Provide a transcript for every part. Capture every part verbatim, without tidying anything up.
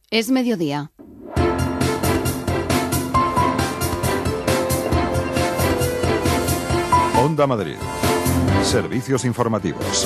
Es mediodía. Onda Madrid. Servicios informativos.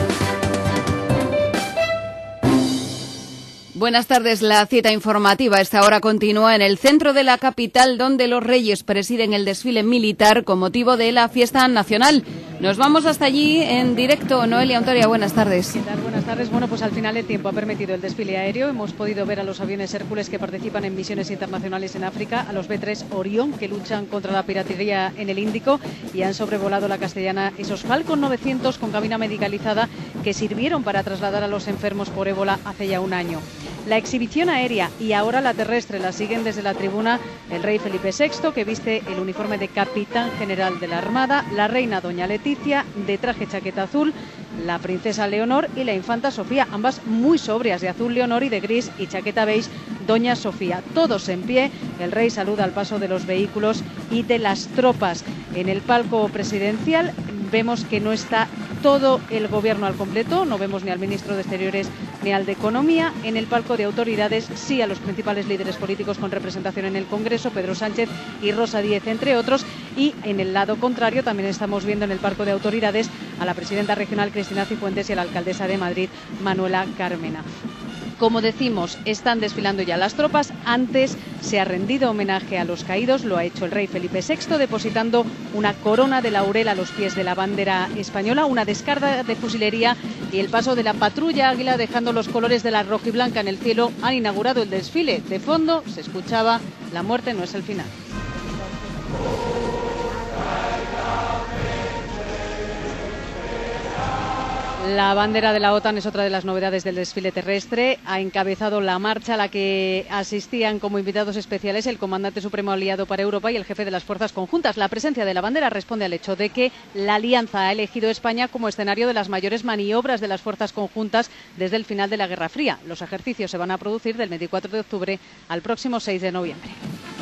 Buenas tardes. La cita informativa a esta hora continúa en el centro de la capital, donde los Reyes presiden el desfile militar con motivo de la fiesta nacional. Nos vamos hasta allí en directo. Noelia Ontoria, buenas tardes. ¿Qué tal? Buenas tardes. Bueno, pues al final el tiempo ha permitido el desfile aéreo. Hemos podido ver a los aviones Hércules que participan en misiones internacionales en África, a los B tres Orión que luchan contra la piratería en el Índico y han sobrevolado la Castellana esos Falcon novecientos con cabina medicalizada que sirvieron para trasladar a los enfermos por ébola hace ya un año. La exhibición aérea y ahora la terrestre la siguen desde la tribuna el rey Felipe sexto, que viste el uniforme de capitán general de la Armada, la reina doña Leticia, de traje chaqueta azul, la princesa Leonor y la infanta Sofía, ambas muy sobrias, de azul Leonor y de gris y chaqueta beige doña Sofía. Todos en pie, el rey saluda al paso de los vehículos y de las tropas. En el palco presidencial vemos que no está todo el gobierno al completo, no vemos ni al ministro de Exteriores ni al de Economía. En el palco de autoridades sí a los principales líderes políticos con representación en el Congreso, Pedro Sánchez y Rosa Díez, entre otros. Y en el lado contrario también estamos viendo en el palco de autoridades a la presidenta regional Cristina Cifuentes y a la alcaldesa de Madrid, Manuela Carmena. Como decimos, están desfilando ya las tropas. Antes se ha rendido homenaje a los caídos, lo ha hecho el rey Felipe sexto, depositando una corona de laurel a los pies de la bandera española, una descarga de fusilería y el paso de la patrulla Águila, dejando los colores de la rojiblanca en el cielo. Han inaugurado el desfile. De fondo se escuchaba "La muerte no es el final". La bandera de la OTAN es otra de las novedades del desfile terrestre. Ha encabezado la marcha a la que asistían como invitados especiales el comandante supremo aliado para Europa y el jefe de las fuerzas conjuntas. La presencia de la bandera responde al hecho de que la alianza ha elegido España como escenario de las mayores maniobras de las fuerzas conjuntas desde el final de la Guerra Fría. Los ejercicios se van a producir del veinticuatro de octubre al próximo seis de noviembre.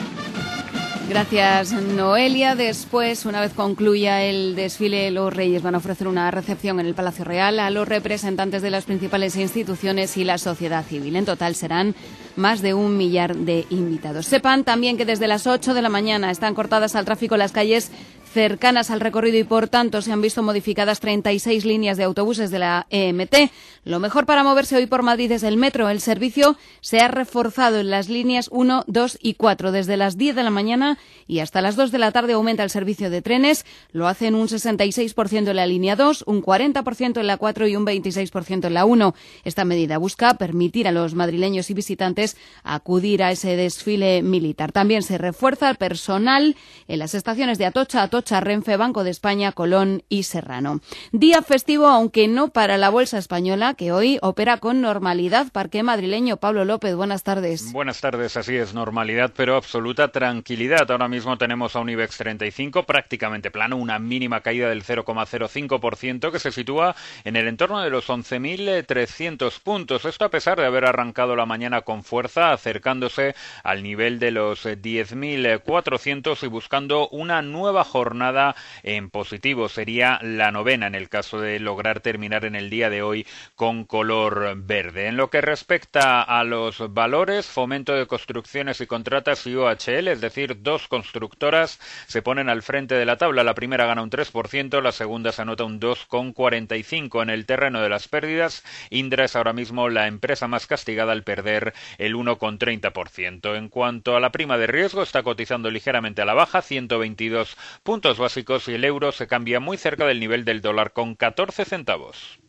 Gracias, Noelia. Después, una vez concluya el desfile, los Reyes van a ofrecer una recepción en el Palacio Real a los representantes de las principales instituciones y la sociedad civil. En total serán más de un millar de invitados. Sepan también que desde las ocho de la mañana están cortadas al tráfico las calles cercanas al recorrido y, por tanto, se han visto modificadas treinta y seis líneas de autobuses de la E M T. Lo mejor para moverse hoy por Madrid es el metro. El servicio se ha reforzado en las líneas uno, dos y cuatro. Desde las diez de la mañana y hasta las dos de la tarde aumenta el servicio de trenes. Lo hacen un sesenta y seis por ciento en la línea dos, un cuarenta por ciento en la cuatro y un veintiséis por ciento en la uno. Esta medida busca permitir a los madrileños y visitantes acudir a ese desfile militar. También se refuerza el personal en las estaciones de Atocha, Atocha, Renfe, Banco de España, Colón y Serrano. Día festivo, aunque no para la Bolsa Española, que hoy opera con normalidad. Parque madrileño, Pablo López, buenas tardes. Buenas tardes, así es, normalidad, pero absoluta tranquilidad. Ahora mismo tenemos a un IBEX treinta y cinco prácticamente plano, una mínima caída del cero coma cero cinco por ciento que se sitúa en el entorno de los once mil trescientos puntos. Esto a pesar de haber arrancado la mañana con fuerza, acercándose al nivel de los diez mil cuatrocientos y buscando una nueva jornada Jornada en positivo. Sería la novena en el caso de lograr terminar en el día de hoy con color verde. En lo que respecta a los valores, Fomento de Construcciones y Contratas y O H L, es decir, dos constructoras, se ponen al frente de la tabla. La primera gana un tres por ciento, la segunda se anota un dos coma cuarenta y cinco. En el terreno de las pérdidas, Indra es ahora mismo la empresa más castigada al perder el uno coma treinta por ciento. En cuanto a la prima de riesgo, está cotizando ligeramente a la baja, ciento veintidós puntos básicos, y el euro se cambia muy cerca del nivel del dólar con catorce centavos.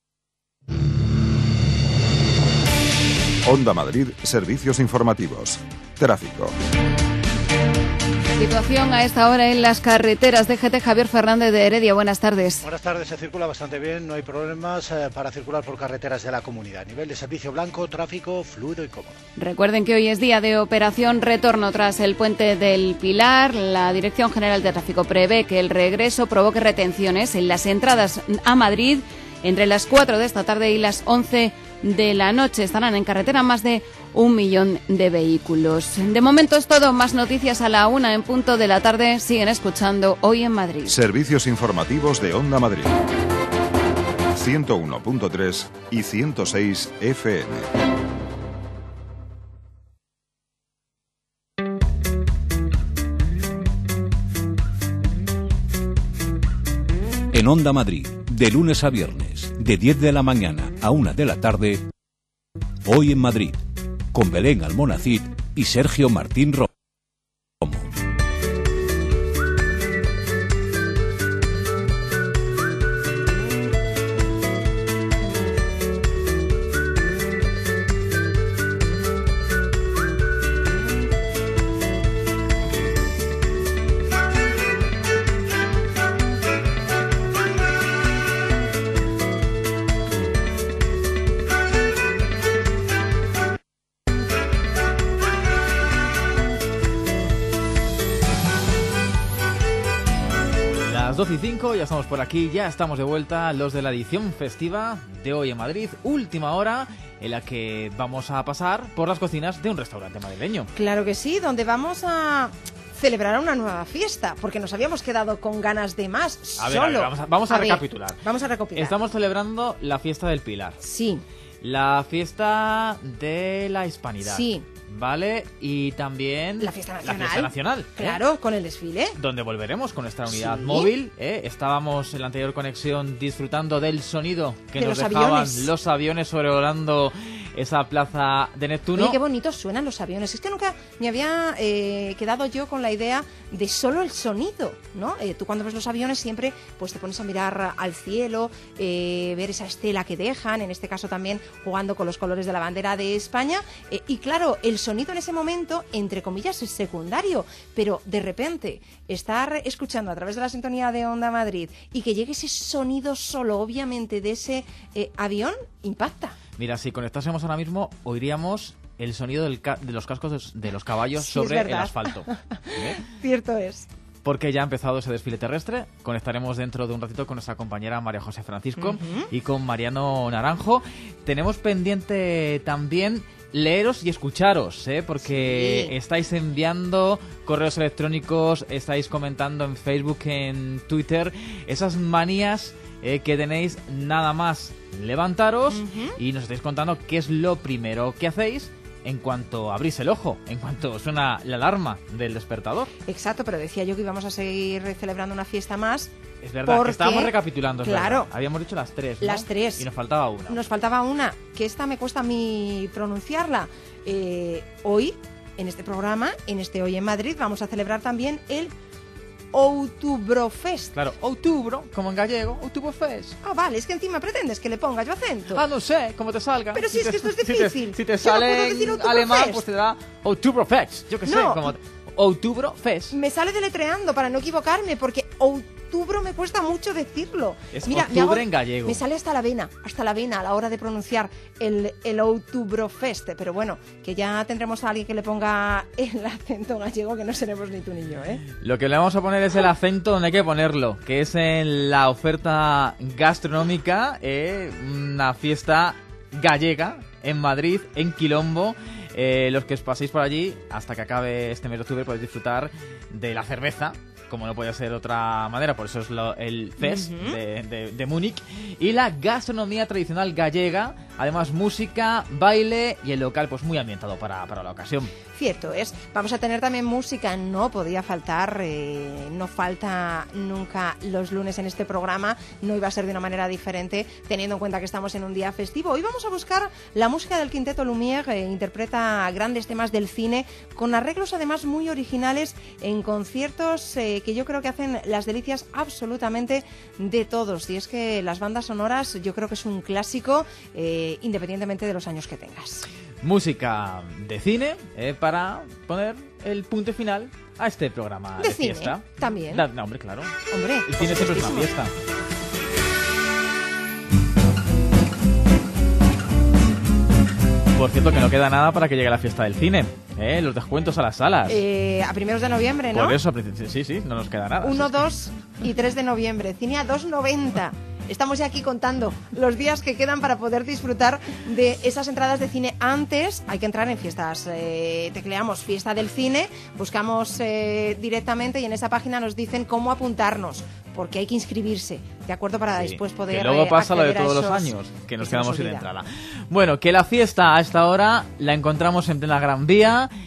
Onda Madrid, servicios informativos. Tráfico. Situación a esta hora en las carreteras. D G T, Javier Fernández de Heredia, buenas tardes. Buenas tardes, se circula bastante bien, no hay problemas eh, para circular por carreteras de la comunidad. Nivel de servicio blanco, tráfico fluido y cómodo. Recuerden que hoy es día de operación retorno tras el puente del Pilar. La Dirección General de Tráfico prevé que el regreso provoque retenciones en las entradas a Madrid entre las cuatro de esta tarde y las once de la noche. Estarán en carretera más de un millón de vehículos. De momento es todo. Más noticias a la una en punto de la tarde. Siguen escuchando Hoy en Madrid. Servicios informativos de Onda Madrid. ciento uno punto tres y ciento seis F M. En Onda Madrid, de lunes a viernes, de diez de la mañana a una de la tarde, Hoy en Madrid, con Belén Almonacid y Sergio Martín Romo. doce y cinco, ya estamos por aquí, ya estamos de vuelta, los de la edición festiva de Hoy en Madrid, última hora en la que vamos a pasar por las cocinas de un restaurante madrileño. Claro que sí, donde vamos a celebrar una nueva fiesta, porque nos habíamos quedado con ganas de más. A ver, solo. a ver, vamos a, vamos a, a recapitular. Ver, vamos a recopilar. Estamos celebrando la fiesta del Pilar. Sí. La fiesta de la Hispanidad. Sí. ¿Vale? Y también la fiesta nacional. La fiesta nacional, ¿eh? Claro, con el desfile. Donde volveremos con nuestra unidad sí. móvil. ¿eh? Estábamos en la anterior conexión disfrutando del sonido que de nos los dejaban aviones. los aviones sobrevolando esa plaza de Neptuno. Oye, qué bonitos suenan los aviones. Es que nunca me había eh, quedado yo con la idea de solo el sonido, ¿no? Eh, tú cuando ves los aviones siempre pues te pones a mirar al cielo, eh, ver esa estela que dejan, en este caso también jugando con los colores de la bandera de España. Eh, y claro, el sonido en ese momento, entre comillas, es secundario, pero de repente estar escuchando a través de la sintonía de Onda Madrid y que llegue ese sonido solo, obviamente, de ese eh, avión, impacta. Mira, si conectásemos ahora mismo, oiríamos el sonido del ca- de los cascos de, de los caballos sí, sobre es el asfalto. ¿eh? Cierto es. Porque ya ha empezado ese desfile terrestre. Conectaremos dentro de un ratito con nuestra compañera María José Francisco uh-huh. y con Mariano Naranjo. Tenemos pendiente también leeros y escucharos, ¿eh? Porque sí. estáis enviando correos electrónicos, estáis comentando en Facebook, en Twitter, esas manías eh, que tenéis nada más levantaros uh-huh. y nos estáis contando qué es lo primero que hacéis en cuanto abrís el ojo, en cuanto suena la alarma del despertador. Exacto, pero decía yo que íbamos a seguir celebrando una fiesta más. Es verdad, porque, que estábamos recapitulando. Es claro. Verdad. Habíamos dicho las tres, ¿no? Las tres. Y nos faltaba una. Nos faltaba una, que esta me cuesta a mí pronunciarla. Eh, hoy, en este programa, en este Hoy en Madrid, vamos a celebrar también el Outubrofest. Claro, outubro, como en gallego, Outubrofest. Ah, vale, es que encima pretendes que le ponga yo acento. Ah, no sé, cómo te salga. Pero si, si es te, que esto es difícil. Si te, si te sale en alemán, pues te da Outubrofest. Yo qué no. sé, como Outubrofest. Me sale deletreando para no equivocarme, porque outubro me cuesta mucho decirlo. Es Mira, octubre hago, en gallego. Me sale hasta la vena, hasta la vena a la hora de pronunciar el, el Outubrofest. Pero bueno, que ya tendremos a alguien que le ponga el acento gallego, que no seremos ni tú ni yo, ¿eh? Lo que le vamos a poner es el acento donde hay que ponerlo, que es en la oferta gastronómica, eh, una fiesta gallega en Madrid, en Quilombo. Eh, los que os paséis por allí, hasta que acabe este mes de octubre, podéis disfrutar de la cerveza, como no puede ser de otra manera, por eso es lo, el Fest uh-huh. de, de, de Múnich, y la gastronomía tradicional gallega, además música, baile y el local pues muy ambientado para, para la ocasión. Cierto es, vamos a tener también música, no podía faltar, eh, no falta nunca los lunes en este programa, no iba a ser de una manera diferente, teniendo en cuenta que estamos en un día festivo. Hoy vamos a buscar la música del Quinteto Lumière, eh, interpreta grandes temas del cine, con arreglos además muy originales en conciertos eh, que yo creo que hacen las delicias absolutamente de todos. Y es que las bandas sonoras yo creo que es un clásico, eh, independientemente de los años que tengas. Música de cine eh, para poner el punto final a este programa de, de cine, fiesta. También. Da, no, hombre, claro. Hombre, el cine siempre es una fiesta. Por cierto, que no queda nada para que llegue la fiesta del cine. ¿eh? Los descuentos a las salas. Eh, a primeros de noviembre, ¿no? Por eso, sí, sí, no nos queda nada. uno, dos y tres de noviembre. Cine a dos noventa. Estamos ya aquí contando los días que quedan para poder disfrutar de esas entradas de cine. Antes hay que entrar en fiestas, eh, tecleamos fiesta del cine, buscamos eh, directamente y en esa página nos dicen cómo apuntarnos, porque hay que inscribirse, ¿de acuerdo? Para sí, después poder que luego eh, pasa lo de todos esos, los años, que nos quedamos sin olvida. entrada. Bueno, que la fiesta a esta hora la encontramos en plena Gran Vía,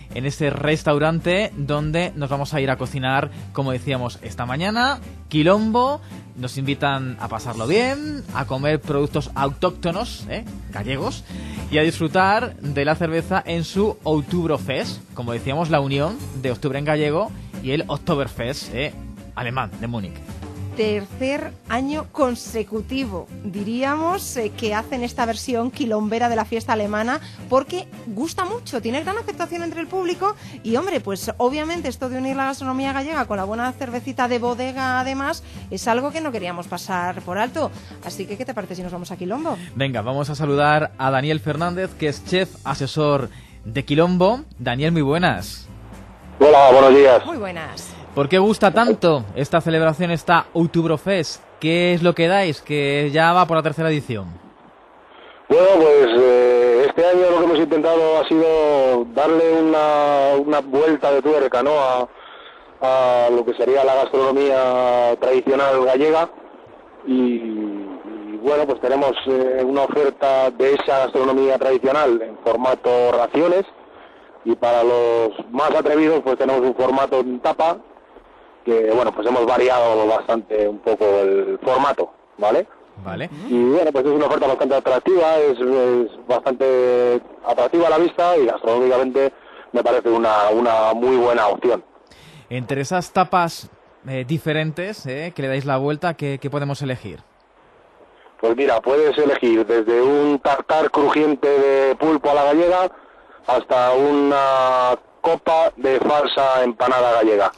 en ese restaurante donde nos vamos a ir a cocinar, como decíamos esta mañana, quilombo. Nos invitan a pasarlo bien, a comer productos autóctonos, ¿eh? gallegos, y a disfrutar de la cerveza en su Oktoberfest, como decíamos, la unión de octubre en gallego y el Oktoberfest ¿eh? alemán de Múnich. Tercer año consecutivo, diríamos, eh, que hacen esta versión quilombera de la fiesta alemana, porque gusta mucho, tiene gran aceptación entre el público y, hombre, pues obviamente esto de unir la gastronomía gallega con la buena cervecita de bodega, además, es algo que no queríamos pasar por alto. Así que, ¿qué te parece si nos vamos a Quilombo? Venga, vamos a saludar a Daniel Fernández, que es chef asesor de Quilombo. Daniel, muy buenas. Hola, buenos días. Muy buenas. ¿Por qué gusta tanto esta celebración, esta Oktoberfest? ¿Qué es lo que dais? Que ya va por la tercera edición. Bueno, pues eh, este año lo que hemos intentado ha sido darle una, una vuelta de tuerca, ¿no? a, a lo que sería la gastronomía tradicional gallega y, y bueno, pues tenemos eh, una oferta de esa gastronomía tradicional en formato raciones y para los más atrevidos pues tenemos un formato en tapa que, bueno, pues hemos variado bastante un poco el formato, ¿vale? Vale. Y bueno, pues es una oferta bastante atractiva, es, es bastante atractiva a la vista y gastronómicamente me parece una, una muy buena opción. Entre esas tapas eh, diferentes eh, que le dais la vuelta, ¿qué, qué podemos elegir? Pues mira, puedes elegir desde un tartar crujiente de pulpo a la gallega hasta una copa de falsa empanada gallega.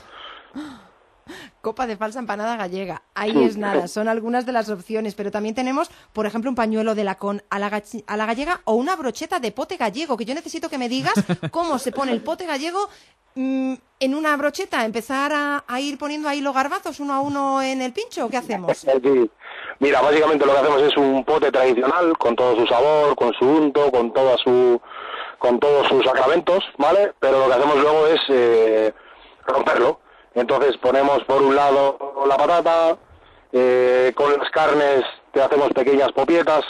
Copa de falsa empanada gallega. Ahí es nada, son algunas de las opciones, pero también tenemos, por ejemplo, un pañuelo de lacón a la, ga- a la gallega o una brocheta de pote gallego, que yo necesito que me digas cómo se pone el pote gallego mmm, en una brocheta, empezar a, a ir poniendo ahí los garbazos uno a uno en el pincho, ¿o qué hacemos? Sí. Mira, básicamente lo que hacemos es un pote tradicional con todo su sabor, con su unto, con toda su con todos sus sacramentos, ¿vale? Pero lo que hacemos luego es eh, romperlo. Entonces ponemos por un lado la patata, eh, con las carnes te hacemos pequeñas popietas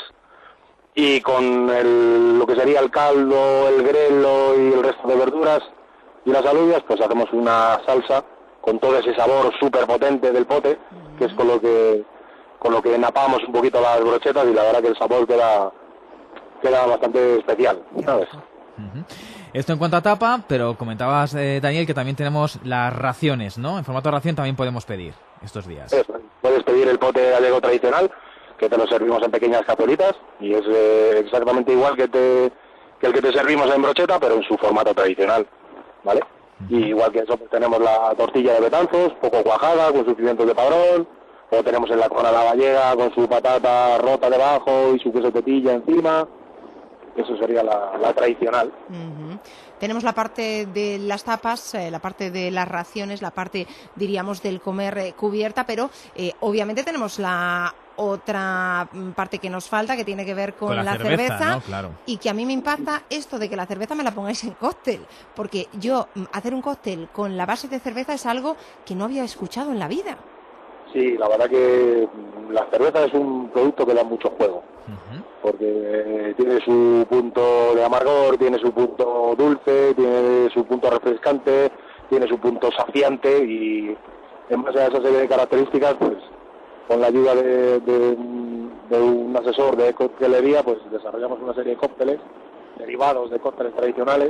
y con el, lo que sería el caldo, el grelo y el resto de verduras y las alubias, pues hacemos una salsa con todo ese sabor súper potente del pote, que es con lo que con lo que napamos un poquito las brochetas y la verdad que el sabor queda, queda bastante especial, ¿sabes? Uh-huh. Esto en cuanto a tapa, pero comentabas, eh, Daniel, que también tenemos las raciones, ¿no? En formato de ración también podemos pedir estos días. Eso, puedes pedir el pote gallego tradicional, que te lo servimos en pequeñas capsulitas, y es eh, exactamente igual que, te, que el que te servimos en brocheta, pero en su formato tradicional, ¿vale? Uh-huh. Y igual que eso, pues tenemos la tortilla de Betanzos, poco cuajada, con sus pimientos de padrón, o tenemos el lacón a la gallega, con su patata rota debajo y su queso tetilla encima. Eso sería la, la tradicional. Uh-huh. Tenemos la parte de las tapas, eh, la parte de las raciones, la parte, diríamos, del comer eh, cubierta, pero eh, obviamente tenemos la otra parte que nos falta, que tiene que ver con, con la, la cerveza, cerveza, ¿no? Claro. Y que a mí me impacta esto de que la cerveza me la pongáis en cóctel, porque yo hacer un cóctel con la base de cerveza es algo que no había escuchado en la vida. Sí, la verdad que la cerveza es un producto que da mucho juego, uh-huh. porque eh, tiene su punto de amargor, tiene su punto dulce, tiene su punto refrescante, tiene su punto saciante y en base a esa serie de características, pues con la ayuda de, de, de un asesor de coctelería, pues desarrollamos una serie de cócteles derivados de cócteles tradicionales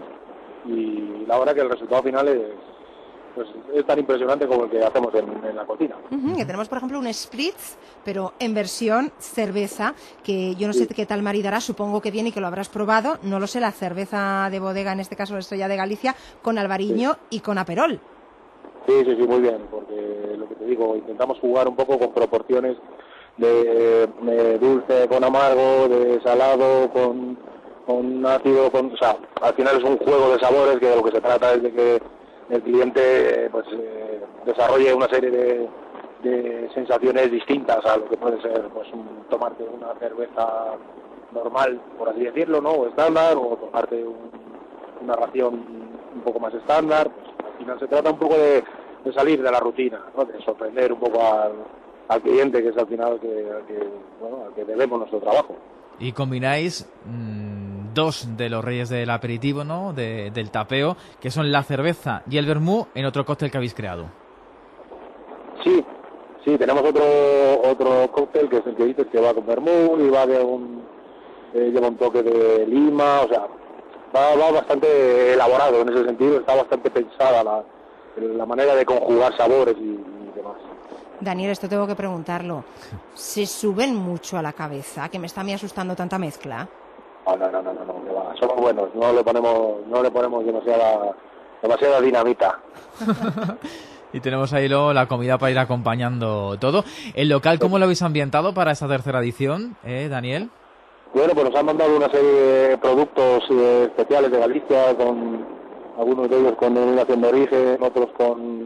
y la verdad que el resultado final es pues es tan impresionante como el que hacemos en, en la cocina. Uh-huh, que tenemos, por ejemplo, un spritz, pero en versión cerveza, que yo no sé sí. qué tal maridará, supongo que bien y que lo habrás probado, no lo sé, la cerveza de bodega, en este caso la Estrella de Galicia, con albariño sí. y con aperol. Sí, sí, sí, muy bien, porque lo que te digo, intentamos jugar un poco con proporciones de, de dulce con amargo, de salado con, con ácido, con, o sea, al final es un juego de sabores que de lo que se trata es de que el cliente pues eh, desarrolle una serie de, de sensaciones distintas a lo que puede ser pues un, tomarte una cerveza normal, por así decirlo, ¿no? O estándar, o tomarte un, una ración un poco más estándar. Pues, al final se trata un poco de, de salir de la rutina, ¿no? De sorprender un poco al, al cliente, que es al final que, al que, bueno, al que debemos nuestro trabajo. Y combináis mmm, dos de los reyes del aperitivo, ¿no? De, del tapeo, que son la cerveza y el vermú en otro cóctel que habéis creado. Sí, sí, tenemos otro otro cóctel que es el que dices que va con vermú y va de un eh, lleva un toque de lima, o sea, va, va bastante elaborado en ese sentido, está bastante pensada la, la manera de conjugar sabores y, y demás. Daniel, esto tengo que preguntarlo. ¿Se suben mucho a la cabeza? Que me está a mí asustando tanta mezcla. No, no, no, no, no, no, va. Somos buenos, no le ponemos, no le ponemos demasiada, demasiada dinamita. Y tenemos ahí luego la comida para ir acompañando todo. ¿El local cómo lo habéis ambientado para esta tercera edición, eh, Daniel? Bueno, pues nos han mandado una serie de productos eh, especiales de Galicia, con algunos de ellos con denominación de origen, otros con,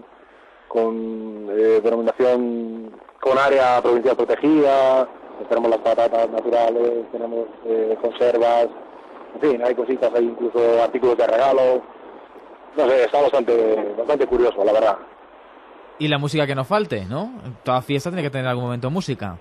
con eh, denominación con área provincial protegida. Pues tenemos las patatas naturales, tenemos eh, conservas, en fin, hay cositas, hay incluso artículos de regalo. No sé, está bastante, bastante curioso, la verdad. Y la música que no falte, ¿no? Toda fiesta tiene que tener en algún momento música.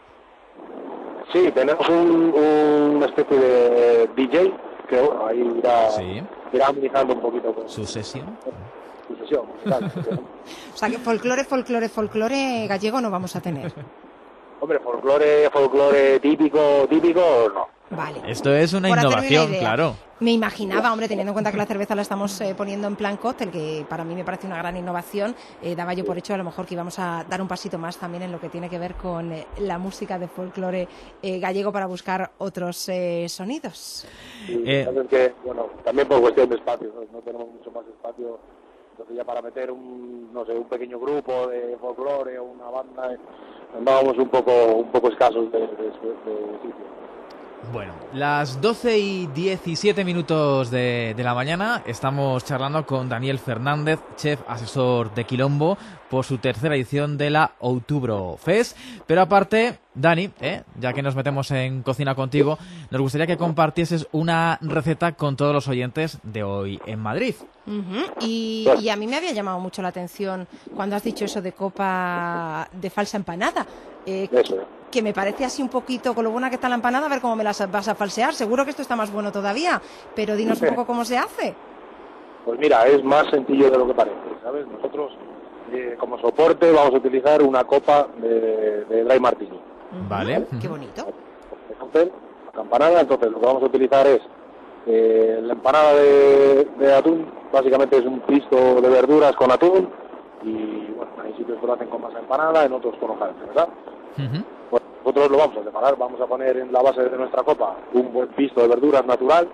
Sí, tenemos un, una especie de D J que bueno, ahí irá, sí. irá amenizando un poquito. Con, ¿Su sesión? Su sesión, claro. O sea que folclore, folclore, folclore gallego no vamos a tener. Hombre, folclore, folclore típico, típico, no. Vale. Esto es una Por innovación, una claro. Me imaginaba, hombre, teniendo en cuenta que la cerveza la estamos eh, poniendo en plan cóctel, que para mí me parece una gran innovación, eh, daba yo por hecho a lo mejor que íbamos a dar un pasito más también en lo que tiene que ver con eh, la música de folclore eh, gallego para buscar otros eh, sonidos. Sí, eh, que, bueno, también por cuestión de espacio, ¿no? No tenemos mucho más espacio, entonces ya para meter un, no sé, un pequeño grupo de folclore o una banda, eh, andábamos un poco, un poco escasos de, de, de, de sitio. Bueno, las doce y diecisiete minutos de, de la mañana estamos charlando con Daniel Fernández, chef asesor de Quilombo, por su tercera edición de la Outubro Fest. Pero aparte, Dani, ¿eh? ya que nos metemos en cocina contigo, nos gustaría que compartieses una receta con todos los oyentes de Hoy en Madrid. Uh-huh. y, y a mí me había llamado mucho la atención cuando has dicho eso de copa de falsa empanada. Eh, Eso. Que me parece así un poquito, con lo buena que está la empanada, a ver cómo me las vas a falsear. Seguro que esto está más bueno todavía, pero dinos un poco cómo se hace. Pues mira, es más sencillo de lo que parece, ¿sabes? Nosotros, eh, como soporte, vamos a utilizar una copa de, de Dry Martini. Vale. Qué bonito. Entonces, la empanada, entonces lo que vamos a utilizar es eh, la empanada de, de atún, básicamente es un pisto de verduras con atún, y bueno, hay sitios que lo hacen con masa empanada, en otros con hojaldre, ¿verdad? Uh-huh. Bueno, nosotros lo vamos a separar, vamos a poner en la base de nuestra copa un buen pisto de verduras natural,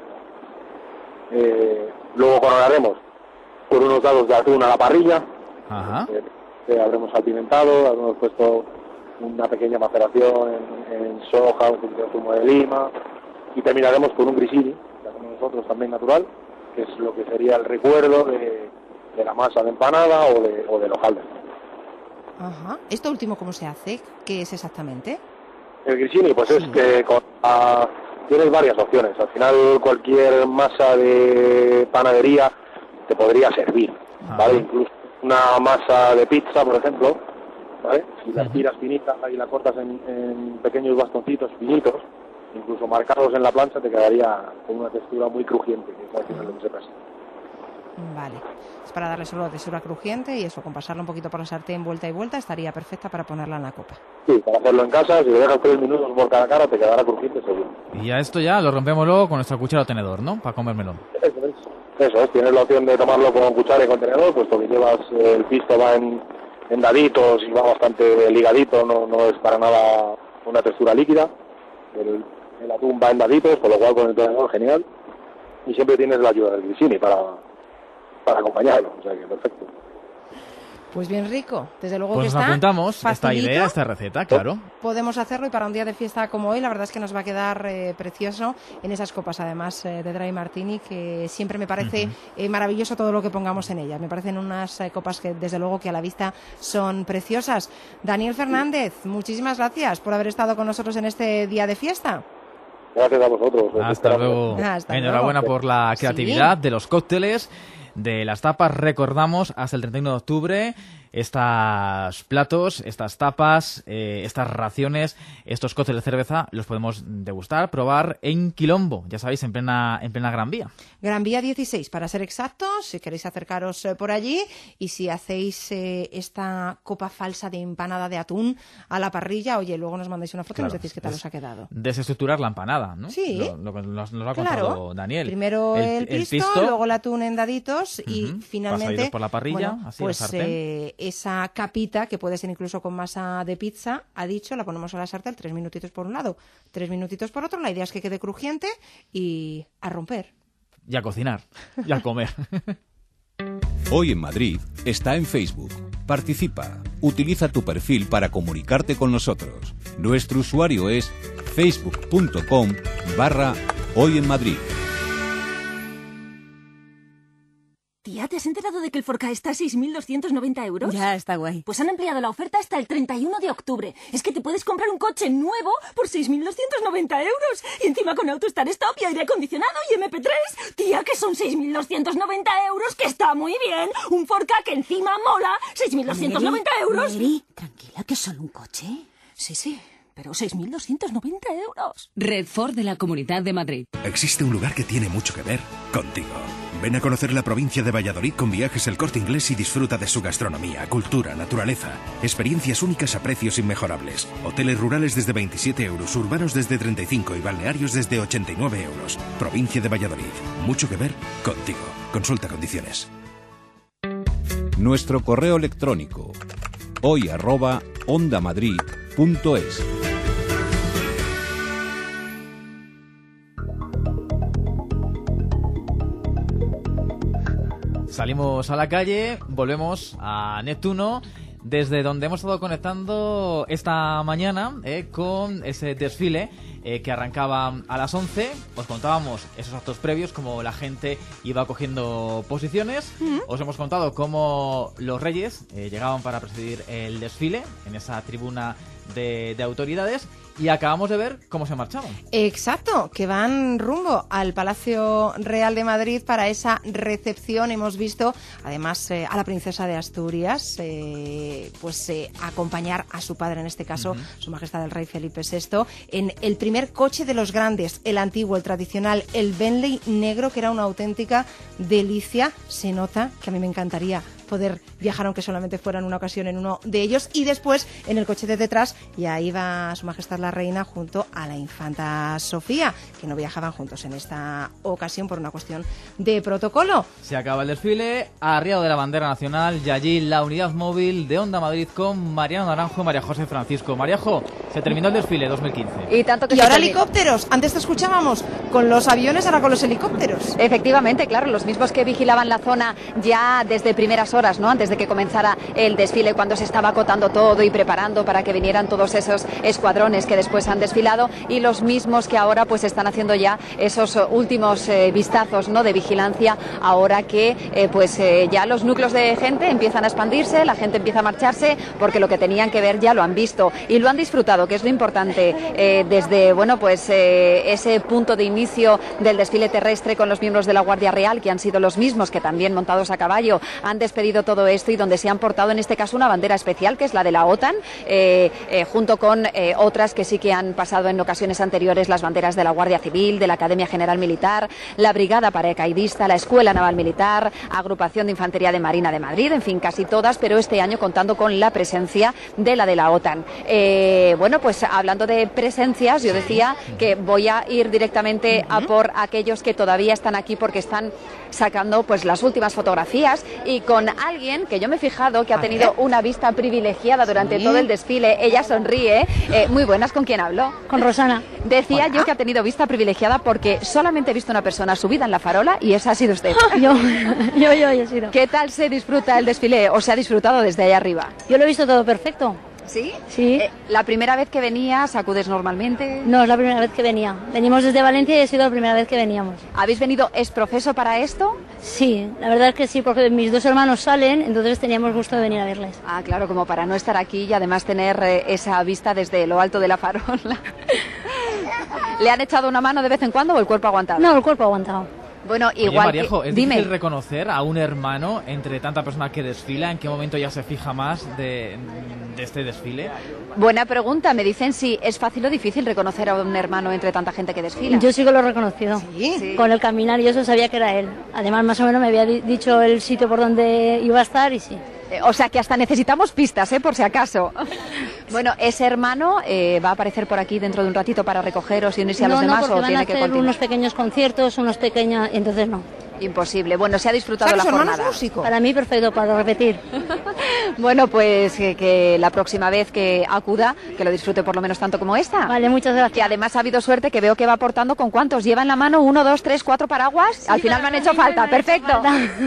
eh, luego coronaremos con unos dados de atún a la parrilla. Ajá. Eh, que habremos salpimentado, habremos puesto una pequeña maceración en, en soja, un poquito de zumo de lima, y terminaremos con un grissini, que hacemos nosotros también natural, que es lo que sería el recuerdo de, de la masa de empanada o de, o del hojaldre. Ajá. ¿Esto último cómo se hace? ¿Qué es exactamente? El grissini, pues Sí. es que con, a, tienes varias opciones. Al final cualquier masa de panadería te podría servir, ¿vale? Incluso una masa de pizza, por ejemplo, ¿vale? Si la tiras finita y la cortas en, en pequeños bastoncitos finitos, incluso marcados en la plancha, te quedaría con una textura muy crujiente, que es al final lo que se pasa. Vale. Es para darle solo textura crujiente y eso, con pasarlo un poquito por la sartén vuelta y vuelta, estaría perfecta para ponerla en la copa. Sí, para hacerlo en casa, si le dejas tres minutos por cada cara, te quedará crujiente seguro. Y ya esto ya lo rompemos luego con nuestra cuchara o tenedor, ¿no? Para comérmelo. Eso es. Eso es, tienes la opción de tomarlo con cuchara y contenedor, puesto que llevas eh, el pisto va en, en daditos y va bastante ligadito, no, no es para nada una textura líquida. El, el atún va en daditos, con lo cual con el tenedor genial. Y siempre tienes la ayuda del grissini para, para acompañarlo, o sea que perfecto. Pues bien rico, desde luego Pues que nos está apuntamos esta facilito. idea, esta receta, claro. Podemos hacerlo y para un día de fiesta como hoy, la verdad es que nos va a quedar eh, precioso en esas copas, además eh, de Dry Martini, que siempre me parece uh-huh. eh, maravilloso todo lo que pongamos en ellas. Me parecen unas eh, copas que desde luego que a la vista son preciosas. Daniel Fernández, muchísimas gracias por haber estado con nosotros en este día de fiesta. Gracias a vosotros. Hasta luego. Hasta Enhorabuena luego. por la creatividad Sí. de los cócteles, de las tapas. Recordamos hasta el treinta y uno de octubre estos platos, estas tapas, eh, estas raciones, estos cócteles de cerveza, los podemos degustar, probar en Quilombo, ya sabéis, en plena, en plena Gran Vía. Gran Vía dieciséis, para ser exactos, si queréis acercaros eh, por allí, y si hacéis eh, esta copa falsa de empanada de atún a la parrilla, oye, luego nos mandáis una foto claro, y nos decís qué tal os ha quedado. Desestructurar la empanada, ¿no? Sí. Lo, lo que nos, nos lo ha claro. contado Daniel. Primero el, el, pisto, el pisto, luego el atún en daditos uh-huh. y finalmente por la parrilla, bueno, así pues la sartén. Eh, esa capita, que puede ser incluso con masa de pizza, ha dicho, la ponemos a la sartén, tres minutitos por un lado, tres minutitos por otro, la idea es que quede crujiente y a romper. Y a cocinar, y a comer. Hoy en Madrid está en Facebook. Participa. Utiliza tu perfil para comunicarte con nosotros. Nuestro usuario es facebook.com barra Hoy en Madrid. Tía, ¿te has enterado de que el Forca está a seis mil doscientos noventa euros? Ya, está guay. Pues han ampliado la oferta hasta el treinta y uno de octubre. Es que te puedes comprar un coche nuevo por seis mil doscientos noventa euros. Y encima con Auto Start Stop y aire acondicionado y eme pe tres. Tía, que son seis mil doscientos noventa euros, que está muy bien. Un Forca que encima mola. seis mil doscientos noventa euros. Mary, tranquila, que es solo un coche. Sí, sí, pero seis mil doscientos noventa euros. Red Ford de la Comunidad de Madrid. Existe un lugar que tiene mucho que ver contigo. Ven a conocer la provincia de Valladolid con Viajes El Corte Inglés y disfruta de su gastronomía, cultura, naturaleza, experiencias únicas a precios inmejorables. Hoteles rurales desde veintisiete euros, urbanos desde treinta y cinco y balnearios desde ochenta y nueve euros. Provincia de Valladolid. Mucho que ver contigo. Consulta condiciones. Nuestro correo electrónico hoy arroba ondamadrid punto es. Salimos a la calle, volvemos a Neptuno, desde donde hemos estado conectando esta mañana eh, con ese desfile eh, que arrancaba a las once. Os contábamos esos actos previos, cómo la gente iba cogiendo posiciones. Uh-huh. Os hemos contado cómo los reyes eh, llegaban para presidir el desfile en esa tribuna de, de autoridades. Y acabamos de ver cómo se marchaban. Exacto, que van rumbo al Palacio Real de Madrid para esa recepción. Hemos visto, además, eh, a la princesa de Asturias, eh, pues eh, acompañar a su padre, en este caso, uh-huh. Su Majestad el Rey Felipe sexto, en el primer coche de los grandes, el antiguo, el tradicional, el Bentley negro, que era una auténtica delicia. Se nota que a mí me encantaría poder viajar, aunque solamente fuera en una ocasión, en uno de ellos, y después en el coche de detrás, y ahí va Su Majestad la Reina junto a la infanta Sofía, que no viajaban juntos en esta ocasión por una cuestión de protocolo. Se acaba el desfile, arriado de la bandera nacional, y allí la unidad móvil de Onda Madrid con Mariano Naranjo y María José Francisco. Mariajo, se terminó el desfile dos mil quince. Y, tanto que y ahora termi- helicópteros, antes te escuchábamos con los aviones, ahora con los helicópteros. Efectivamente, claro, los mismos que vigilaban la zona ya desde primeras horas, ¿no? Antes de que comenzara el desfile, cuando se estaba acotando todo y preparando para que vinieran todos esos escuadrones que después han desfilado, y los mismos que ahora pues están haciendo ya esos últimos eh, vistazos, ¿no?, de vigilancia, ahora que eh, pues eh, ya los núcleos de gente empiezan a expandirse, la gente empieza a marcharse, porque lo que tenían que ver ya lo han visto y lo han disfrutado, que es lo importante, eh, desde bueno pues eh, ese punto de inicio del desfile terrestre con los miembros de la Guardia Real, que han sido los mismos que también, montados a caballo, han despedido todo esto, y donde se han portado en este caso una bandera especial, que es la de la OTAN, eh, eh, junto con eh, otras que sí que han pasado en ocasiones anteriores, las banderas de la Guardia Civil, de la Academia General Militar, la Brigada Paracaidista, la Escuela Naval Militar, Agrupación de Infantería de Marina de Madrid, en fin, casi todas, pero este año contando con la presencia de la de la OTAN. Eh, bueno, pues hablando de presencias, yo decía que voy a ir directamente a por aquellos que todavía están aquí, porque están sacando pues las últimas fotografías, y con alguien que yo me he fijado que ha tenido una vista privilegiada durante sí. todo el desfile. Ella sonríe. Eh, muy buenas, ¿con quién hablo? Con Rosana. Decía Hola. yo que ha tenido vista privilegiada porque solamente he visto una persona subida en la farola, y esa ha sido usted. yo, yo, yo, yo he sido. ¿Qué tal se disfruta el desfile, o se ha disfrutado desde allá arriba? Yo lo he visto todo perfecto. ¿Sí? Sí. Eh, ¿La primera vez que venías, acudes normalmente? No, es la primera vez que venía. Venimos desde Valencia y ha sido la primera vez que veníamos. ¿Habéis venido exprofeso para esto? Sí, la verdad es que sí, porque mis dos hermanos salen, entonces teníamos gusto de venir a verles. Ah, claro, como para no estar aquí y además tener eh, esa vista desde lo alto de la farola. ¿Le han echado una mano de vez en cuando o el cuerpo ha aguantado? No, el cuerpo ha aguantado. Bueno, Oye, igual Maríajo, que... ¿es Dime. difícil reconocer a un hermano entre tanta persona que desfila? ¿En qué momento ya se fija más de, de este desfile? Buena pregunta. Me dicen si es fácil o difícil reconocer a un hermano entre tanta gente que desfila. Yo sí que lo he reconocido. ¿Sí? Sí. Con el caminar y eso sabía que era él. Además, más o menos me había di- dicho el sitio por donde iba a estar y sí. Eh, O sea que hasta necesitamos pistas, ¿eh? Por si acaso. Bueno, ese hermano eh, va a aparecer por aquí dentro de un ratito para recogeros y unirse a no, los no, demás porque o van a tiene que hacer continuar. unos pequeños conciertos, unos pequeños... Entonces no. Imposible. Bueno, se ha disfrutado ¿Sabes, la su hermano jornada. es músico? Para mí perfecto, para repetir. Bueno, pues que, que la próxima vez que acuda, que lo disfrute por lo menos tanto como esta. Vale, muchas gracias. Que además ha habido suerte, que veo que va aportando con cuántos. Lleva en la mano uno, dos, tres, cuatro paraguas. Al final me han hecho falta. Perfecto.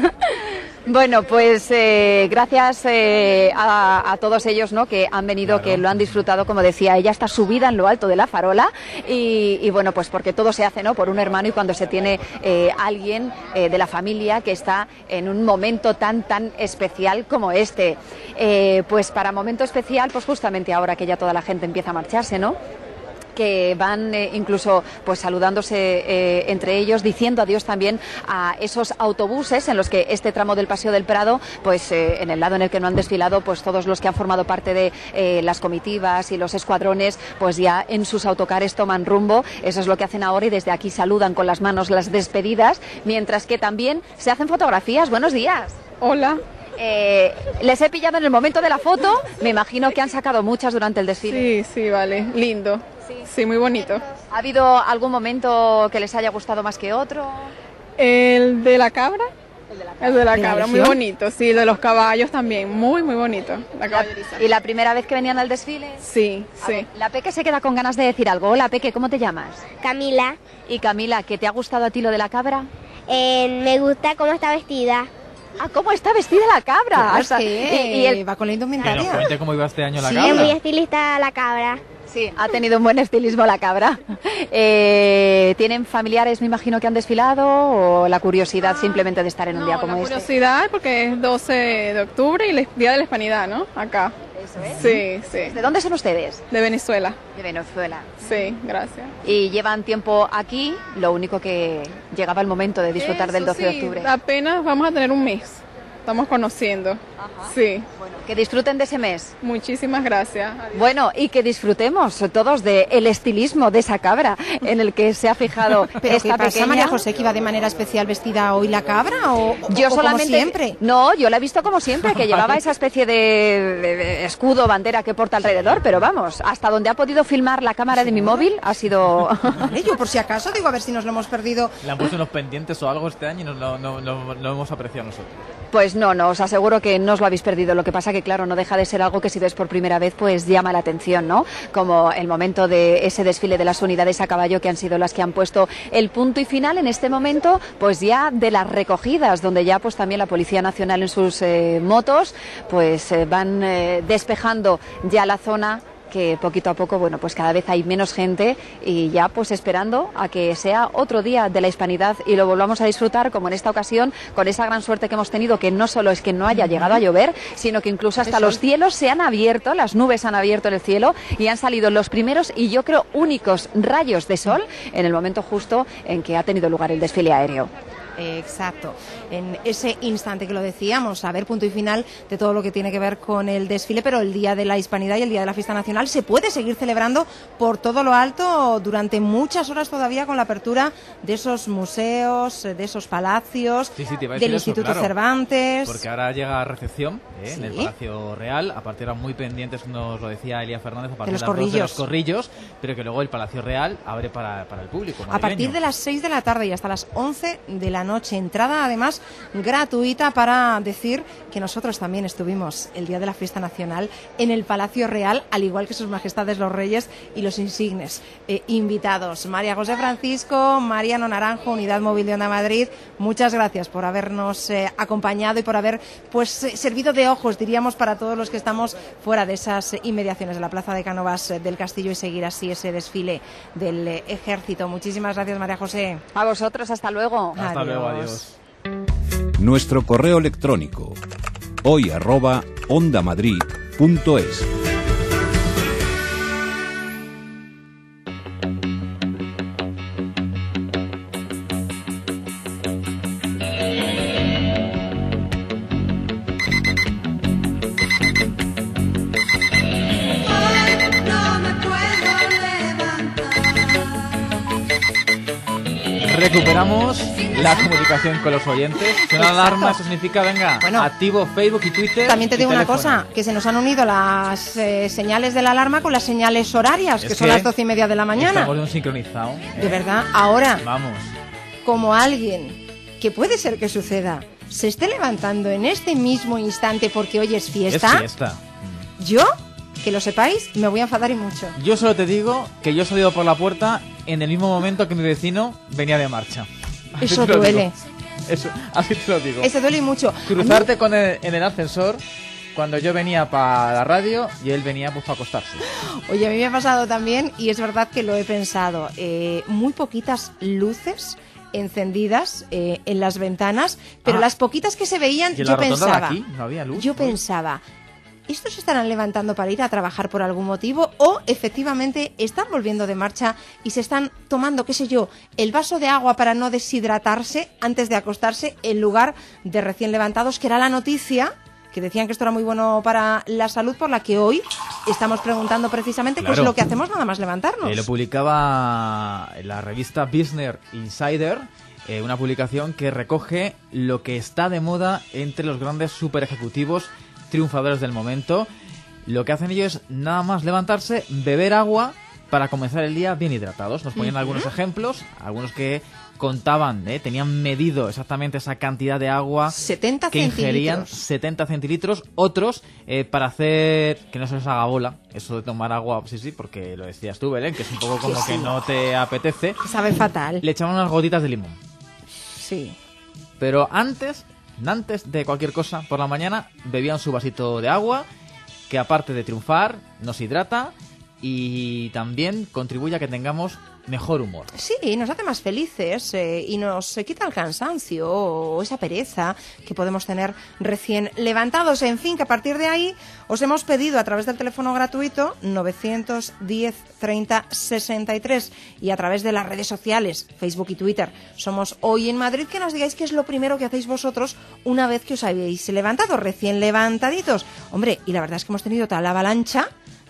Bueno, pues eh, gracias eh, a, a todos ellos, ¿no? Que han venido, que lo han disfrutado, como decía ella, está subida en lo alto de la farola y, y bueno, pues porque todo se hace, ¿no? Por un hermano y cuando se tiene eh, alguien eh, de la familia que está en un momento tan tan especial como este. Eh, pues para momento especial, pues justamente ahora que ya toda la gente empieza a marcharse, ¿no? Que van eh, incluso pues saludándose eh, entre ellos, diciendo adiós también a esos autobuses en los que este tramo del Paseo del Prado, pues eh, en el lado en el que no han desfilado, pues todos los que han formado parte de eh, las comitivas y los escuadrones, pues ya en sus autocares toman rumbo. Eso es lo que hacen ahora y desde aquí saludan con las manos las despedidas, mientras que también se hacen fotografías. Buenos días. Hola. Eh, les he pillado en el momento de la foto, me imagino que han sacado muchas durante el desfile. Sí, sí, vale, lindo. Sí, sí, muy bonito. ¿Ha habido algún momento que les haya gustado más que otro? El de la cabra. El de la cabra, el de la ¿De la cabra muy legión? bonito, sí, el de los caballos también, muy, muy bonito. La caballeriza. ¿Y la primera vez que venían al desfile? Sí, A sí. ver, la Peque se queda con ganas de decir algo. Hola, Peque, ¿cómo te llamas? Camila. Y Camila, ¿qué te ha gustado a ti lo de la cabra? Eh, me gusta cómo está vestida. Ah, ¿cómo está vestida la cabra? Claro, Hasta- es que y, y el- va con la Que nos indumentaria. cuente cómo iba este año la Es cabra. muy estilista la cabra. Sí, ha tenido un buen estilismo la cabra. Eh, ¿Tienen familiares, me imagino, que han desfilado o la curiosidad simplemente de estar en un día como La este? curiosidad porque es doce de octubre y el Día de la Hispanidad, ¿no? Acá. Eso es. Sí, sí. ¿De dónde son ustedes? De Venezuela. De Venezuela. Sí, gracias. Y llevan tiempo aquí, lo único que llegaba el momento de disfrutar del Eso doce de sí, octubre. Apenas vamos a tener un mes. Estamos conociendo. Sí. Que disfruten de ese mes. Muchísimas gracias. Bueno, y que disfrutemos todos del el estilismo de esa cabra en el que se ha fijado ¿Pero esta qué pasa, pequeña. María José, que iba de manera especial vestida hoy la cabra o, Yo o como solamente siempre? No, yo la he visto como siempre, que llevaba esa especie de, de- de escudo, bandera que porta alrededor, pero vamos, hasta donde ha podido filmar la cámara de mi móvil ha sido. Vale, yo por si acaso digo a ver si nos lo hemos perdido. Le han puesto unos pendientes o algo este año y no no, no, no, no hemos apreciado nosotros. Pues no, no, os aseguro que no os lo habéis perdido. Lo que pasa que, claro, no deja de ser algo que si ves por primera vez, pues llama la atención, ¿no? Como el momento de ese desfile de las unidades a caballo que han sido las que han puesto el punto y final en este momento, pues ya de las recogidas, donde ya pues también la Policía Nacional en sus eh, motos, pues eh, van eh, despejando ya la zona, que poquito a poco, bueno, pues cada vez hay menos gente y ya pues esperando a que sea otro día de la hispanidad y lo volvamos a disfrutar como en esta ocasión, con esa gran suerte que hemos tenido, que no solo es que no haya llegado a llover, sino que incluso hasta los cielos se han abierto, las nubes han abierto en el cielo y han salido los primeros y yo creo únicos rayos de sol en el momento justo en que ha tenido lugar el desfile aéreo. Exacto, en ese instante que lo decíamos, a ver, punto y final de todo lo que tiene que ver con el desfile, pero el Día de la Hispanidad y el Día de la Fiesta Nacional se puede seguir celebrando por todo lo alto durante muchas horas todavía con la apertura de esos museos, de esos palacios, Sí, sí, te iba a del decir eso, Instituto claro. Cervantes. Porque ahora llega recepción ¿eh? en el Sí. Palacio Real. Aparte eran muy pendientes, nos lo decía Elia Fernández, a partir los de las doce de corrillos. los corrillos, pero que luego el Palacio Real abre para, para el público. A partir madrileño. de las seis de la tarde y hasta las once de la noche. Entrada, además, gratuita para decir que nosotros también estuvimos el día de la Fiesta Nacional en el Palacio Real, al igual que sus majestades los reyes y los insignes eh, invitados. María José Francisco, Mariano Naranjo, Unidad Móvil de Onda Madrid, muchas gracias por habernos eh, acompañado y por haber pues eh, servido de ojos, diríamos, para todos los que estamos fuera de esas eh, inmediaciones de la Plaza de Cánovas eh, del Castillo y seguir así ese desfile del eh, Ejército. Muchísimas gracias, María José. A vosotros, hasta luego. Hasta luego, adiós. Nuestro correo electrónico hoy arroba ondamadrid.es. recuperamos la comunicación con los oyentes. Suena la alarma, eso significa, venga, Bueno, activo Facebook y Twitter. También te y digo una teléfono. cosa, que se nos han unido las eh, señales de la alarma con las señales horarias, Es que son que las doce y media de la mañana. Estamos de un sincronizado. De verdad, ahora, Vamos. como alguien que puede ser que suceda, se esté levantando en este mismo instante porque hoy es fiesta, Es fiesta. yo, que lo sepáis, me voy a enfadar y mucho. Yo solo te digo que yo he salido por la puerta en el mismo momento que mi vecino venía de marcha. Así Eso te lo duele. digo. Eso, así te lo digo. Eso duele y mucho. Cruzarte con el, en el ascensor cuando yo venía para la radio y él venía pues para acostarse. Oye, a mí me ha pasado también, y es verdad que lo he pensado, eh, muy poquitas luces encendidas eh, en las ventanas, pero Ah. las poquitas que se veían, ¿Y en yo la rotonda de pensaba, aquí no había luz? yo ¿No? pensaba, ¿estos se estarán levantando para ir a trabajar por algún motivo o efectivamente están volviendo de marcha y se están tomando, qué sé yo, el vaso de agua para no deshidratarse antes de acostarse en lugar de recién levantados, que era la noticia que decían que esto era muy bueno para la salud, por la que hoy estamos preguntando precisamente qué es Claro. lo que hacemos nada más levantarnos? Eh, lo publicaba la revista Business Insider, eh, una publicación que recoge lo que está de moda entre los grandes super ejecutivos triunfadores del momento. Lo que hacen ellos es nada más levantarse, beber agua para comenzar el día bien hidratados. Nos ponían Ujú. algunos ejemplos, algunos que contaban, eh, tenían medido exactamente esa cantidad de agua setenta que ingerían, centilitros. setenta centilitros. Otros, eh, para hacer que no se les haga bola, eso de tomar agua, sí, sí, porque lo decías tú, Belén, que es un poco como Que que sí. no te apetece, Sabe fatal. le echaban unas gotitas de limón. Sí. Pero antes, antes de cualquier cosa, por la mañana, bebían su vasito de agua, que aparte de triunfar, nos hidrata y también contribuye a que tengamos mejor humor. Sí, nos hace más felices eh, y nos eh, quita el cansancio o esa pereza que podemos tener recién levantados. En fin, que a partir de ahí os hemos pedido a través del teléfono gratuito novecientos diez treinta sesenta y tres y a través de las redes sociales, Facebook y Twitter, somos Hoy en Madrid, que nos digáis qué es lo primero que hacéis vosotros una vez que os habéis levantado, recién levantaditos. Hombre, y la verdad es que hemos tenido tal avalancha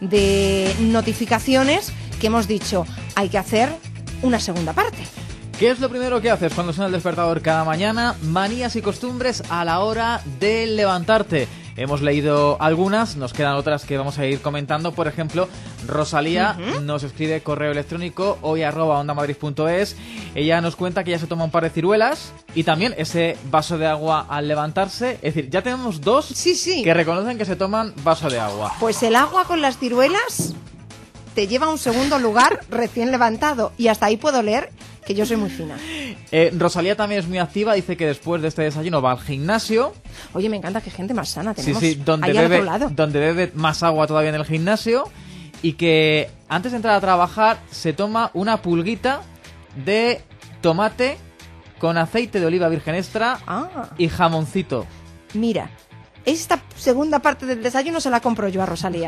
de notificaciones que hemos dicho, hay que hacer una segunda parte. ¿Qué es lo primero que haces cuando suena el despertador cada mañana? Manías y costumbres a la hora de levantarte. Hemos leído algunas, nos quedan otras que vamos a ir comentando. Por ejemplo, Rosalía Ujú. nos escribe correo electrónico hoy arroba ondamadrid punto es. Ella nos cuenta que ya se toma un par de ciruelas y también ese vaso de agua al levantarse. Es decir, ya tenemos dos sí, sí. que reconocen que se toman vaso de agua. Pues el agua con las ciruelas te lleva a un segundo lugar recién levantado y hasta ahí puedo leer que yo soy muy fina. Eh, Rosalía también es muy activa, dice que después de este desayuno va al gimnasio. Oye, me encanta que gente más sana Sí, tenemos sí, donde ahí al bebe, otro lado. donde bebe más agua todavía en el gimnasio y que antes de entrar a trabajar se toma una pulguita de tomate con aceite de oliva virgen extra Ah. y jamoncito. Mira, esta segunda parte del desayuno se la compro yo a Rosalía.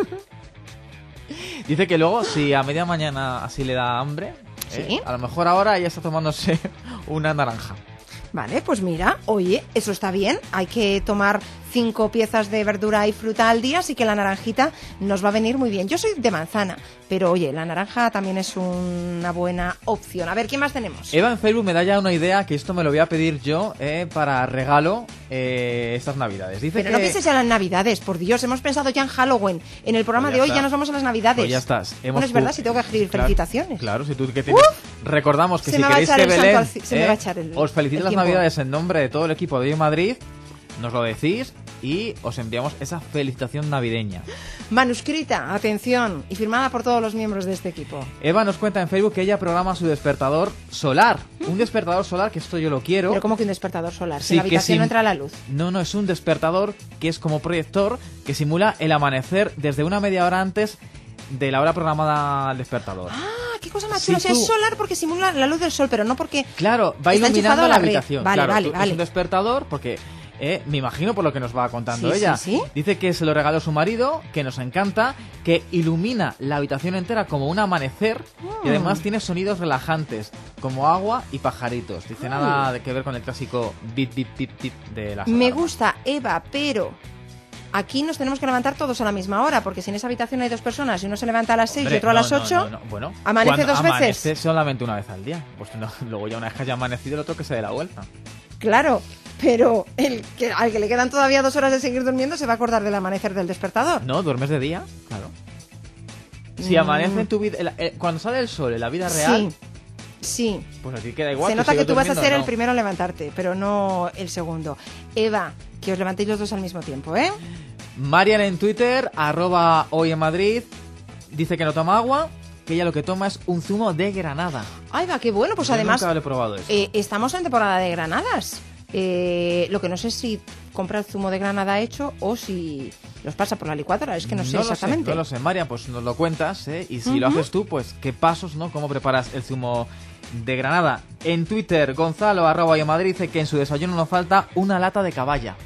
Dice que luego, si a media mañana así le da hambre, eh, Sí. a lo mejor ahora ya está tomándose una naranja. Vale, pues mira, oye, eso está bien. Hay que tomar cinco piezas de verdura y fruta al día, así que la naranjita nos va a venir muy bien. Yo soy de manzana, pero oye, la naranja también es una buena opción. A ver, ¿qué más tenemos? Eva en Facebook me da ya una idea que esto me lo voy a pedir yo eh, para regalo eh, estas navidades. Dice Pero que... no pienses ya en las navidades, por Dios, hemos pensado ya en Halloween. En el programa Pues ya de hoy está. ya nos vamos a las navidades. Pues ya estás. Hemos Bueno, es verdad, pu- si tengo que escribir Claro, felicitaciones. Claro, si tú que tienes... Recordamos que Se si me va a queréis echar que el santo Belén al ci- se me eh, va a echar el- os felicite el las tiempo. navidades en nombre de todo el equipo de Hoy en Madrid, nos lo decís y os enviamos esa felicitación navideña. Manuscrita, atención, y firmada por todos los miembros de este equipo. Eva nos cuenta en Facebook que ella programa su despertador solar. Un despertador solar, que esto yo lo quiero. Pero como que un despertador solar, si Sí, en la que habitación sim- no entra la luz. No, no, es un despertador que es como proyector que simula el amanecer desde una media hora antes de la hora programada al despertador. Ah, qué cosa más Si chula. O sea, tú- es solar porque simula la luz del sol, pero no porque... Claro, va está iluminando enchufado a la, la red. habitación. Vale, Claro, vale, tú- vale. Es un despertador porque, eh, me imagino por lo que nos va contando Sí, ella. sí, sí. Dice que se lo regaló su marido, que nos encanta, que ilumina la habitación entera como un amanecer y Mm. además tiene sonidos relajantes, como agua y pajaritos. Dice Mm. nada de que ver con el clásico bip, bip, bip, bip de las Me alarmas. gusta, Eva, pero aquí nos tenemos que levantar todos a la misma hora, porque si en esa habitación hay dos personas y uno se levanta a las seis Hombre, y otro a no, las no, ocho, no, no. Bueno, ¿amanece cuando dos veces? Amanece solamente una vez al día. Pues no, luego ya una vez que haya amanecido, el otro que se dé la vuelta. Claro, pero el que, al que le quedan todavía dos horas de seguir durmiendo se va a acordar del amanecer del despertador. No, duermes de día, claro. Si Mm. amanece en tu vida, en la- eh, cuando sale el sol en la vida real, Sí, sí. pues a ti queda igual. Se nota que sigues tú vas a durmiendo, ser ¿no? el primero a levantarte, pero no el segundo. Eva, que os levantéis los dos al mismo tiempo, ¿eh? Marian en Twitter, arroba hoy en Madrid, dice que no toma agua, que ella lo que toma es un zumo de granada. Ay, va, qué bueno, pues Yo además nunca lo he probado eso. eh, estamos en temporada de granadas. Eh, lo que no sé si compra el zumo de granada hecho o si los pasa por la licuadora, es que no sé lo exactamente. no lo sé, Marian, pues nos lo cuentas, ¿eh? Y si lo Ujú. haces tú, pues qué pasos, ¿no? ¿Cómo preparas el zumo de granada? En Twitter, Gonzalo, arroba hoy en Madrid, dice que en su desayuno nos falta una lata de caballa.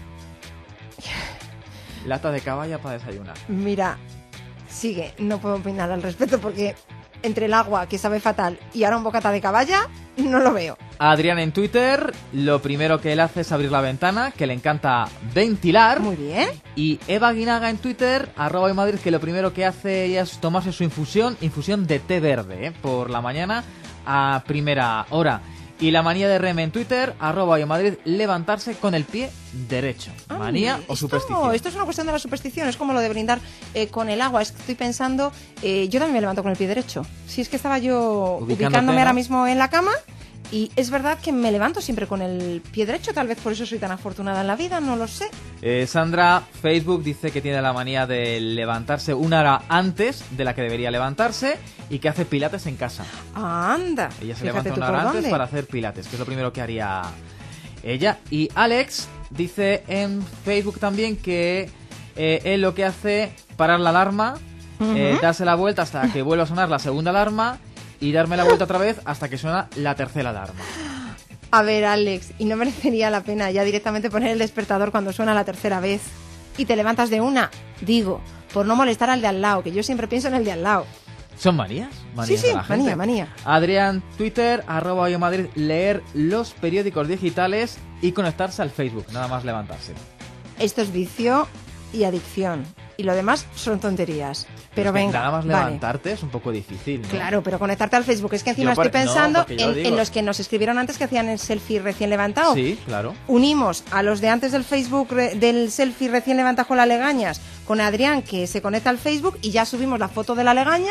Lata de caballa para desayunar. Mira, sigue, no puedo opinar al respecto porque entre el agua, que sabe fatal, y ahora un bocata de caballa, no lo veo. Adrián en Twitter, lo primero que él hace es abrir la ventana, que le encanta ventilar. Muy bien. Y Eva Guinaga en Twitter, arroba hoy en Madrid, que lo primero que hace ella es tomarse su infusión, infusión de té verde, ¿eh? Por la mañana a primera hora. Y la manía de Rem en Twitter, arroba hoy en Madrid, levantarse con el pie derecho. Ay, Manía o esto- superstición. Esto es una cuestión de la superstición, es como lo de brindar eh, con el agua. Es que estoy pensando, eh, yo también me levanto con el pie derecho. Si es que estaba yo Ubicándote, ubicándome ahora ¿no? mismo en la cama y es verdad que me levanto siempre con el pie derecho, tal vez por eso soy tan afortunada en la vida, no lo sé. Eh, Sandra, Facebook, dice que tiene la manía de levantarse una hora antes de la que debería levantarse y que hace pilates en casa. Anda, Ella se fíjate levanta tú una por hora antes dónde. para hacer pilates, que es lo primero que haría ella. Y Alex dice en Facebook también que eh, él lo que hace parar la alarma, eh, Ujú. darse la vuelta hasta que vuelva a sonar la segunda alarma y darme la vuelta otra vez hasta que suena la tercera alarma. A ver, Alex, ¿y no merecería la pena ya directamente poner el despertador cuando suena la tercera vez y te levantas de una? Digo, por no molestar al de al lado, que yo siempre pienso en el de al lado. ¿Son manías? Manías Sí, de sí, la gente. manía, manía. Adrián, Twitter, arroba hoy en Madrid, leer los periódicos digitales y conectarse al Facebook, nada más levantarse. Esto es vicio y adicción. Y lo demás son tonterías. Pero Es que venga, nada más vale. levantarte es un poco difícil, ¿no? Claro, pero conectarte al Facebook. Es que encima Yo por- estoy no, pensando porque yo en, digo- en los que nos escribieron antes que hacían el selfie recién levantado. Sí, claro. Unimos a los de antes del Facebook, re- del selfie recién levantado con las legañas, con Adrián que se conecta al Facebook y ya subimos la foto de la legaña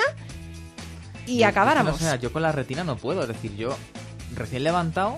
y Yo- acabáramos. No sé, yo con la retina no puedo. Es decir, yo recién levantado,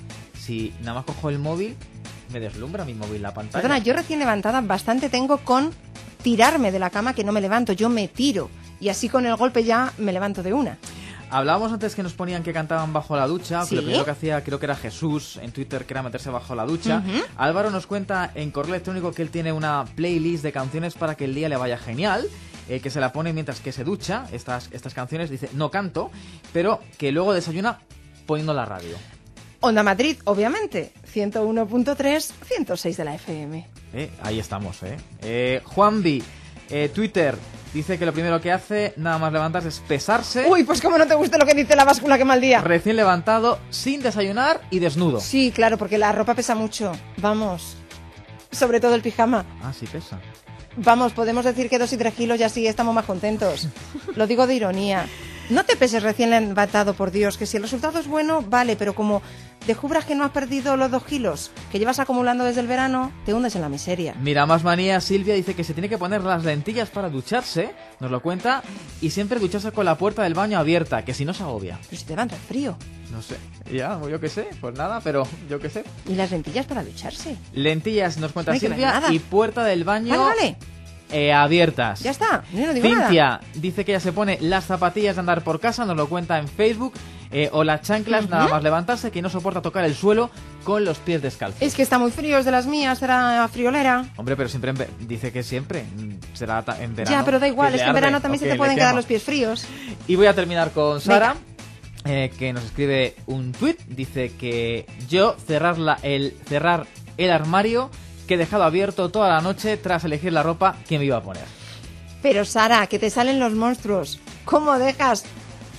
si nada más cojo el móvil, me deslumbra mi móvil la pantalla. Perdona, yo recién levantada bastante tengo con tirarme de la cama, que no me levanto, yo me tiro. Y así con el golpe ya me levanto de una. Hablábamos antes que nos ponían que cantaban bajo la ducha, Sí. que lo primero que hacía creo que era Jesús en Twitter, que era meterse bajo la ducha. Ujú. Álvaro nos cuenta en correo electrónico que él tiene una playlist de canciones para que el día le vaya genial, eh, que se la pone mientras que se ducha, estas, estas canciones, dice, no canto, pero que luego desayuna poniendo la radio. Onda Madrid, obviamente. ciento uno punto tres, ciento seis de la F M. Eh, ahí estamos, ¿eh? eh Juanvi, eh, Twitter, dice que lo primero que hace, nada más levantarse, es pesarse. Uy, pues como no te gusta lo que dice la báscula, qué mal día. Recién levantado, sin desayunar y desnudo. Sí, claro, porque la ropa pesa mucho. Vamos. Sobre todo el pijama. Ah, sí pesa. Vamos, podemos decir que dos y tres kilos y así estamos más contentos. Lo digo de ironía. No te peses recién levantado, por Dios, que si el resultado es bueno, vale, pero como descubras que no has perdido los dos kilos que llevas acumulando desde el verano, te hundes en la miseria. Mira, más manía, Silvia dice que se tiene que poner las lentillas para ducharse, nos lo cuenta, y siempre ducharse con la puerta del baño abierta, que si no se agobia. Pero si te va a entrar frío. No sé, ya, yo qué sé, pues nada, pero yo qué sé. Y las lentillas para ducharse. Lentillas, nos cuenta No hay que ver Silvia, nada. y puerta del baño Vale, vale. eh, abiertas. Ya está, yo no digo Cintia nada. dice que ella se pone las zapatillas de andar por casa, nos lo cuenta en Facebook, eh, o las chanclas, Ujú. nada más levantarse, que no soporta tocar el suelo con los pies descalzos. Es que está muy frío, es de las mías, será friolera. Hombre, pero siempre en ve- dice que siempre mm, será ta- en verano. Ya, pero da igual, le es que en arde, verano también o se que te le pueden quedar quema. los pies fríos. Y voy a terminar con Sara, eh, que nos escribe un tuit. Dice que yo cerrar, la, el, cerrar el armario que he dejado abierto toda la noche tras elegir la ropa que me iba a poner. Pero Sara, que te salen los monstruos. ¿Cómo dejas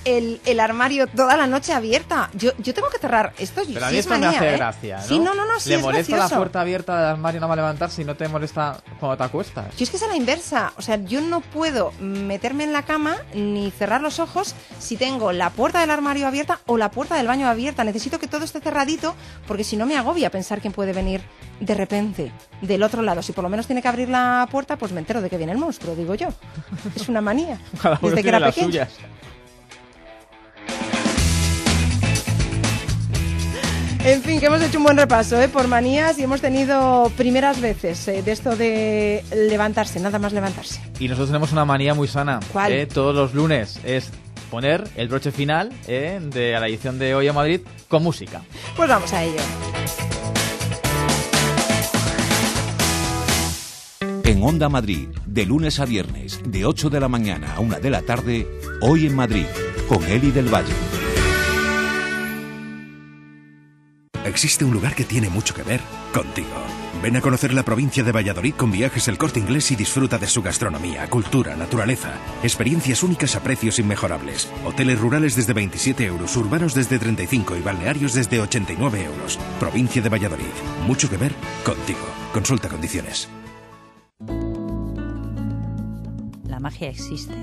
el, el armario toda la noche abierta. Yo, yo tengo que cerrar esto. Pero sí a mí es esto manía, me hace ¿eh? gracia, ¿no? Sí, no, no, no, sí ¿Le es molesta gracioso. la puerta abierta del armario no va a levantarse y no te molesta cuando te acuestas? Yo es que es a la inversa. O sea, yo no puedo meterme en la cama ni cerrar los ojos si tengo la puerta del armario abierta o la puerta del baño abierta. Necesito que todo esté cerradito porque si no me agobia pensar quién puede venir de repente del otro lado. Si por lo menos tiene que abrir la puerta, pues me entero de que viene el monstruo, digo yo. Es una manía. Cada uno Desde que tiene era las pequeña. suyas. En fin, que hemos hecho un buen repaso ¿eh? por manías y hemos tenido primeras veces ¿eh? de esto de levantarse, nada más levantarse. Y nosotros tenemos una manía muy sana. ¿Cuál? ¿eh? Todos los lunes es poner el broche final ¿eh? de a la edición de Hoy en Madrid con música. Pues vamos a ello. En Onda Madrid, de lunes a viernes, de ocho de la mañana a una de la tarde, Hoy en Madrid, con Eli del Valle. Existe un lugar que tiene mucho que ver contigo. Ven a conocer la provincia de Valladolid con Viajes El Corte Inglés y disfruta de su gastronomía, cultura, naturaleza, experiencias únicas a precios inmejorables. Hoteles rurales desde veintisiete euros, urbanos desde treinta y cinco y balnearios desde ochenta y nueve euros. Provincia de Valladolid. Mucho que ver contigo. Consulta condiciones. La magia existe.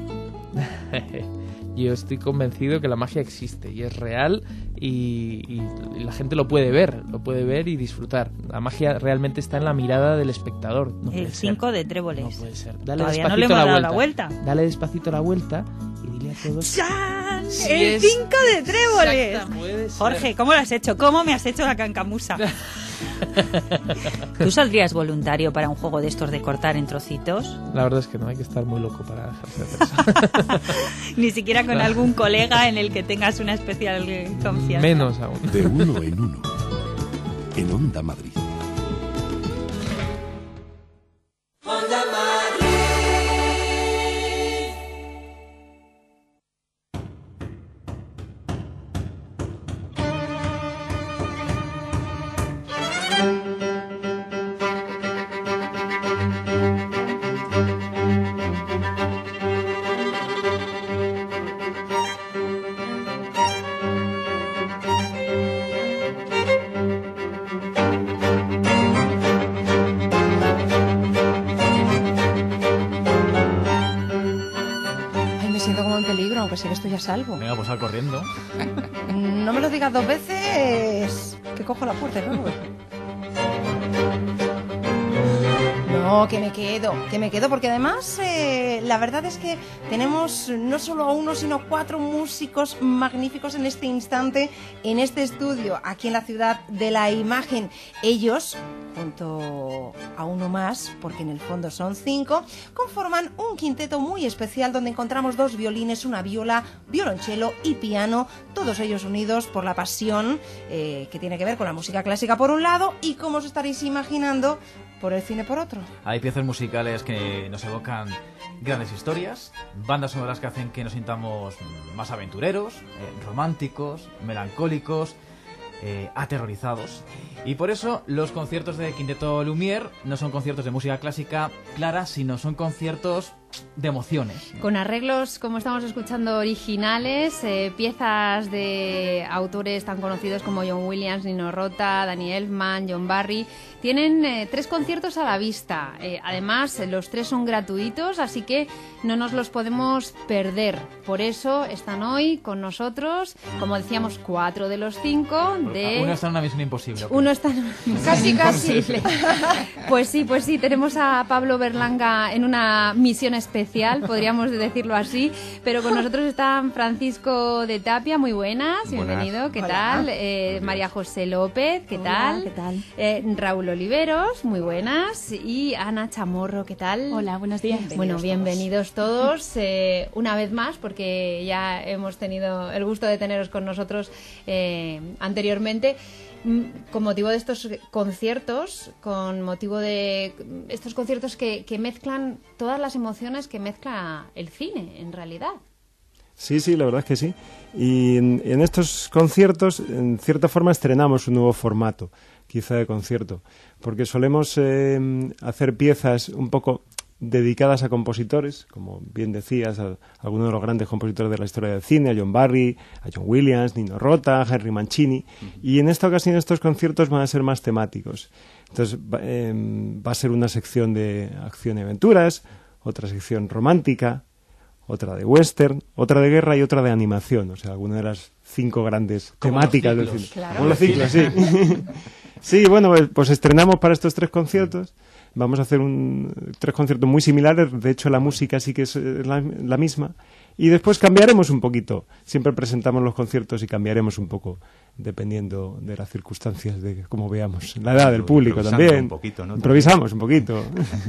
Yo estoy convencido que la magia existe y es real y, y la gente lo puede ver, lo puede ver y disfrutar. La magia realmente está en la mirada del espectador. No El cinco de tréboles. No puede ser. Dale Todavía no despacito le hemos la dado vuelta. la vuelta. Dale despacito la vuelta y dile a todos. ¡Chan! Sí ¡El es. cinco de tréboles! Exacto, puede ser. Jorge, ¿cómo lo has hecho? ¿Cómo me has hecho la cancamusa? ¿Tú saldrías voluntario para un juego de estos de cortar en trocitos? La verdad es que no hay que estar muy loco para dejarse hacer eso. Ni siquiera con algún colega en el que tengas una especial eh, confianza. Menos aún. De uno en uno. En Onda Madrid. Onda Madrid. Aunque sé que estoy a salvo. Venga, pues sal corriendo. No me lo digas dos veces, que cojo la puerta y me voy. No, que me quedo, que me quedo, porque además eh, la verdad es que tenemos no solo a uno, sino cuatro músicos magníficos en este instante, en este estudio, aquí en la ciudad de la imagen. Ellos, junto a uno más, porque en el fondo son cinco, conforman un quinteto muy especial donde encontramos dos violines, una viola, violonchelo y piano, todos ellos unidos por la pasión eh, que tiene que ver con la música clásica por un lado y, como os estaréis imaginando, por el cine por otro. Hay piezas musicales que nos evocan grandes historias, bandas sonoras que hacen que nos sintamos más aventureros, eh, románticos, melancólicos, eh, aterrorizados. Y por eso los conciertos de Quinteto Lumière no son conciertos de música clásica clara, sino son conciertos de emociones. Con arreglos, como estamos escuchando, originales, eh, piezas de autores tan conocidos como John Williams, Nino Rota, Danny Elfman, John Barry. Tienen eh, tres conciertos a la vista. Eh, además, eh, los tres son gratuitos, así que no nos los podemos perder. Por eso están hoy con nosotros, como decíamos, cuatro de los cinco. De... Uno está en una misión imposible. ¿Okay? Uno está en una misión casi, imposible. casi. Pues sí, pues sí, tenemos a Pablo Berlanga en una misión especial, podríamos decirlo así, pero con nosotros están Francisco de Tapia, muy buenas, bienvenido, Buenas. ¿qué Hola. tal? Eh, María José López, ¿qué Hola, tal? ¿qué tal? Eh, Raúl Oliveros, muy buenas, y Ana Chamorro, ¿qué tal? Hola, buenos días. Bueno, Bienvenidos bienvenidos todos, eh, una vez más, porque ya hemos tenido el gusto de teneros con nosotros eh, anteriormente. Con motivo de estos conciertos, con motivo de estos conciertos que, que mezclan todas las emociones que mezcla el cine, en realidad. Sí, sí, la verdad es que sí. Y en, en estos conciertos, en cierta forma, estrenamos un nuevo formato, quizá de concierto, porque solemos eh, hacer piezas un poco dedicadas a compositores, como bien decías, a, a algunos de los grandes compositores de la historia del cine, a John Barry, a John Williams, Nino Rota, Henry Mancini, uh-huh. y en esta ocasión estos conciertos van a ser más temáticos. Entonces va, eh, va a ser una sección de acción y aventuras, otra sección romántica, otra de western, otra de guerra y otra de animación, o sea, alguna de las cinco grandes como temáticas los del cine. Claro. Como los ciclos, sí. Sí, bueno, pues, pues estrenamos para estos tres conciertos. Vamos a hacer un, tres conciertos muy similares, de hecho la música sí que es la, la misma, y después cambiaremos un poquito. Siempre presentamos los conciertos y cambiaremos un poco, dependiendo de las circunstancias, de cómo veamos, la edad del público también. Un poquito, ¿no? Improvisamos un poquito.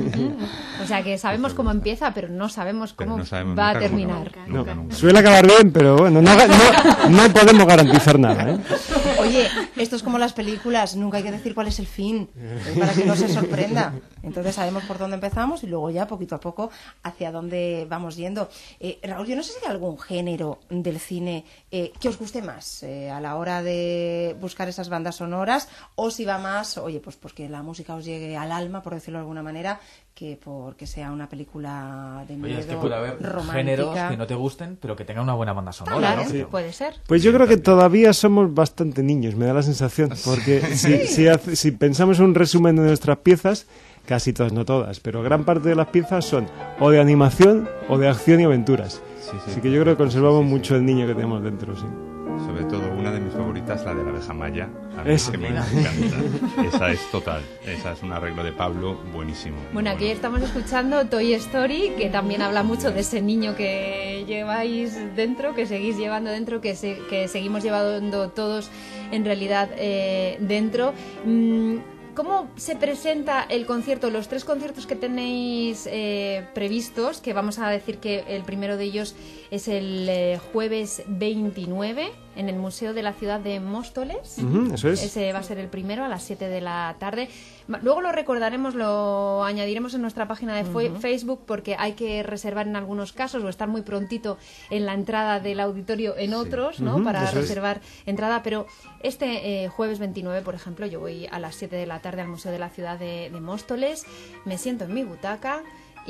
O sea que sabemos cómo empieza, pero no sabemos cómo no sabemos va nunca a terminar. Nunca, nunca, No, nunca. suele acabar bien, pero bueno, no, no, no podemos garantizar nada, ¿eh? Oye, esto es como las películas, nunca hay que decir cuál es el fin, para que no se sorprenda. Entonces sabemos por dónde empezamos y luego ya poquito a poco hacia dónde vamos yendo. Eh, Raúl, yo no sé si hay algún género del cine eh, que os guste más eh, a la hora de buscar esas bandas sonoras, o si va más, oye, pues porque la música os llegue al alma, por decirlo de alguna manera, que porque sea una película de miedo, Oye, es que puede haber romántica. géneros que no te gusten, pero que tengan una buena banda sonora. Claro, ¿no? sí. Puede ser. Pues yo creo que todavía somos bastante niños, me da la sensación, porque si, si, hace- si pensamos en un resumen de nuestras piezas, casi todas, no todas, pero gran parte de las piezas son o de animación o de acción y aventuras. Sí, sí. Así que yo creo que conservamos mucho el niño que tenemos dentro, sí. Sobre todo, una de mis favoritas, la de la abeja maya. A mí Esa. que me encanta. Esa es total. Esa es un arreglo de Pablo buenísimo. Bueno, aquí estamos escuchando Toy Story, que también habla mucho de ese niño que lleváis dentro, que seguís llevando dentro, que, se- que seguimos llevando todos en realidad eh, dentro. Mm, ¿Cómo se presenta el concierto, los tres conciertos que tenéis eh, previstos? Que vamos a decir que el primero de ellos es el eh, jueves veintinueve en el Museo de la Ciudad de Móstoles. Ujú, eso es. Ese va a ser el primero a las siete de la tarde. Ma- Luego lo recordaremos, lo añadiremos en nuestra página de fue- Ujú. Facebook, porque hay que reservar en algunos casos o estar muy prontito en la entrada del auditorio en otros, ¿no? Ujú, Para eso es. reservar entrada. Pero este eh, jueves veintinueve, por ejemplo, yo voy a las siete de la tarde al Museo de la Ciudad de, de Móstoles, me siento en mi butaca.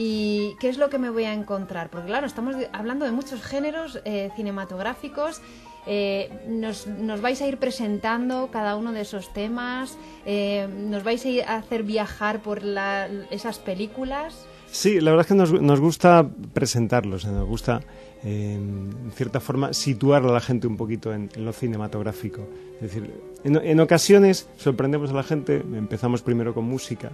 ¿Y qué es lo que me voy a encontrar? Porque claro, estamos de- hablando de muchos géneros eh, cinematográficos. Eh, nos, nos vais a ir presentando cada uno de esos temas, eh, nos vais a, ir a hacer viajar por la- esas películas. Sí, la verdad es que nos, nos gusta presentarlos, nos gusta, eh, en cierta forma, situar a la gente un poquito en, en lo cinematográfico. Es decir, en, en ocasiones sorprendemos a la gente, empezamos primero con música.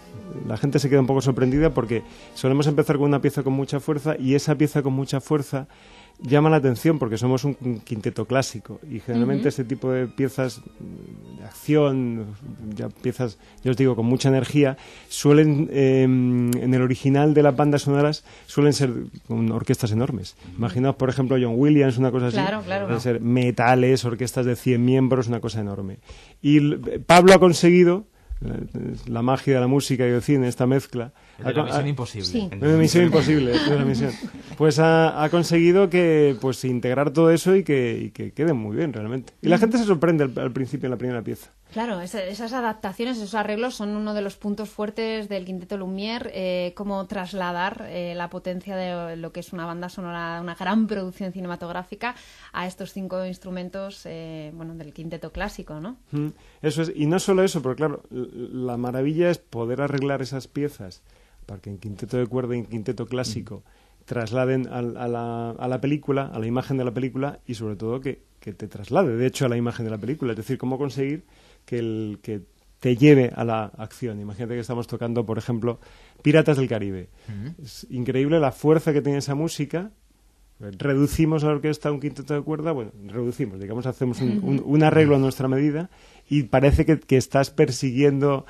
La gente se queda un poco sorprendida porque solemos empezar con una pieza con mucha fuerza y esa pieza con mucha fuerza llama la atención porque somos un quinteto clásico y generalmente Ujú. este tipo de piezas de acción, ya piezas, ya os digo, con mucha energía, suelen, eh, en el original de las bandas sonoras, suelen ser con orquestas enormes. Imaginaos, por ejemplo, John Williams, una cosa así. Claro, claro. Pueden ser metales, orquestas de cien miembros, una cosa enorme. Y l- Pablo ha conseguido, eh, la magia de la música y del cine, esta mezcla. El de ha la con- Misión ha- Imposible. Sí. El de la Misión Imposible, el de la misión. Pues ha, ha conseguido que pues integrar todo eso y que, y que quede muy bien realmente. Y la gente se sorprende al, al principio en la primera pieza. Claro, esa- esas adaptaciones, esos arreglos son uno de los puntos fuertes del Quinteto Lumière, eh, cómo trasladar eh, la potencia de lo que es una banda sonora, una gran producción cinematográfica a estos cinco instrumentos eh, bueno, del Quinteto clásico, ¿no? Mm, Eso es, y no solo eso, pero claro, l- la maravilla es poder arreglar esas piezas para que en quinteto de cuerda y en quinteto clásico trasladen al- a, la, a la película, a la imagen de la película y sobre todo que, que te traslade, de hecho, a la imagen de la película. Es decir, cómo conseguir que, el, que te lleve a la acción. Imagínate que estamos tocando, por ejemplo, Piratas del Caribe. Ujú. Es increíble la fuerza que tiene esa música. Reducimos a la orquesta a un quinteto de cuerda, bueno, reducimos, digamos, hacemos un, un- un arreglo a nuestra medida y parece que, que estás persiguiendo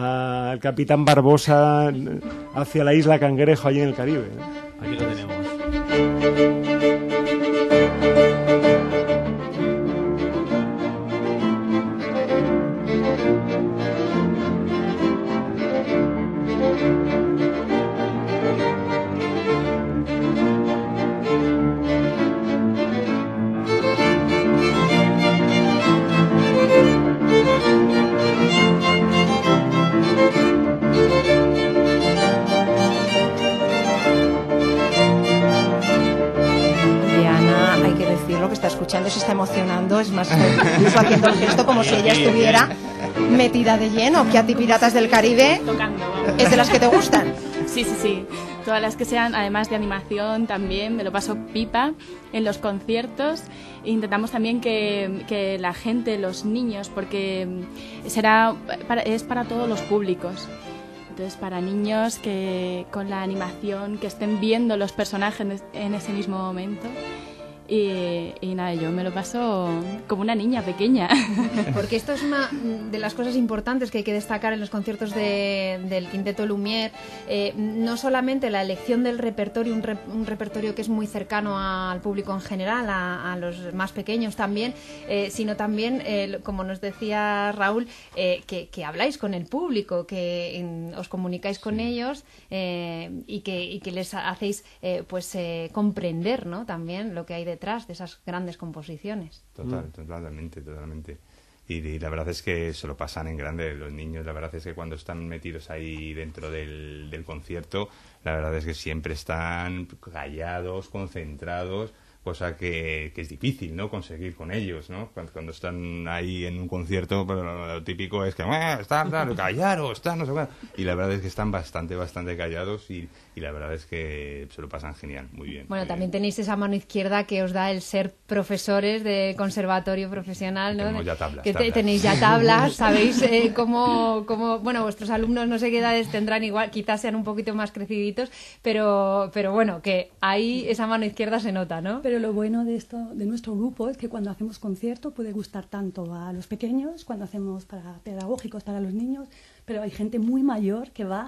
al capitán Barbosa hacia la isla Cangrejo allí en el Caribe, ¿no? Aquí lo tenemos. llorando, se está emocionando, es más, incluso haciendo el gesto como si ella estuviera metida de lleno. Que a ti Piratas del Caribe Tocando, es de las que te gustan. Sí, sí, sí. Todas las que sean, además de animación, también me lo paso pipa en los conciertos. Intentamos también que, que la gente, los niños, porque será para, es para todos los públicos. Entonces, para niños que con la animación, que estén viendo los personajes en ese mismo momento. Y, y nada, yo me lo paso como una niña pequeña. Porque esto es una de las cosas importantes que hay que destacar en los conciertos de, del Quinteto Lumière. Eh, no solamente la elección del repertorio, un, re, un repertorio que es muy cercano a, al público en general, a, a los más pequeños también, eh, sino también, eh, como nos decía Raúl, eh, que, que habláis con el público, que en, os comunicáis con sí. ellos eh, y, que, y que les hacéis eh, pues eh, comprender, ¿no?, también lo que hay de detrás de esas grandes composiciones. Total, totalmente, totalmente. Y, y la verdad es que se lo pasan en grande los niños. La verdad es que cuando están metidos ahí dentro del, del concierto, la verdad es que siempre están callados, concentrados, cosa que, que es difícil, ¿no?, conseguir con ellos, ¿no? Cuando, cuando están ahí en un concierto, pero lo típico es que eh, están, están callados, están, no sé qué. Y la verdad es que están bastante, bastante callados y, y la verdad es que se lo pasan genial, muy bien. Bueno, muy también bien. Tenéis esa mano izquierda que os da el ser profesores de conservatorio profesional, ¿no? Tenemos ya tablas. Que te, tablas. tenéis ya tablas, sabéis eh, cómo, cómo, bueno, vuestros alumnos no sé qué edades tendrán, igual, quizás sean un poquito más creciditos, pero, pero bueno, que ahí esa mano izquierda se nota, ¿no? Pero lo bueno de esto, de nuestro grupo, es que cuando hacemos concierto puede gustar tanto a los pequeños, cuando hacemos para pedagógicos para los niños, pero hay gente muy mayor que va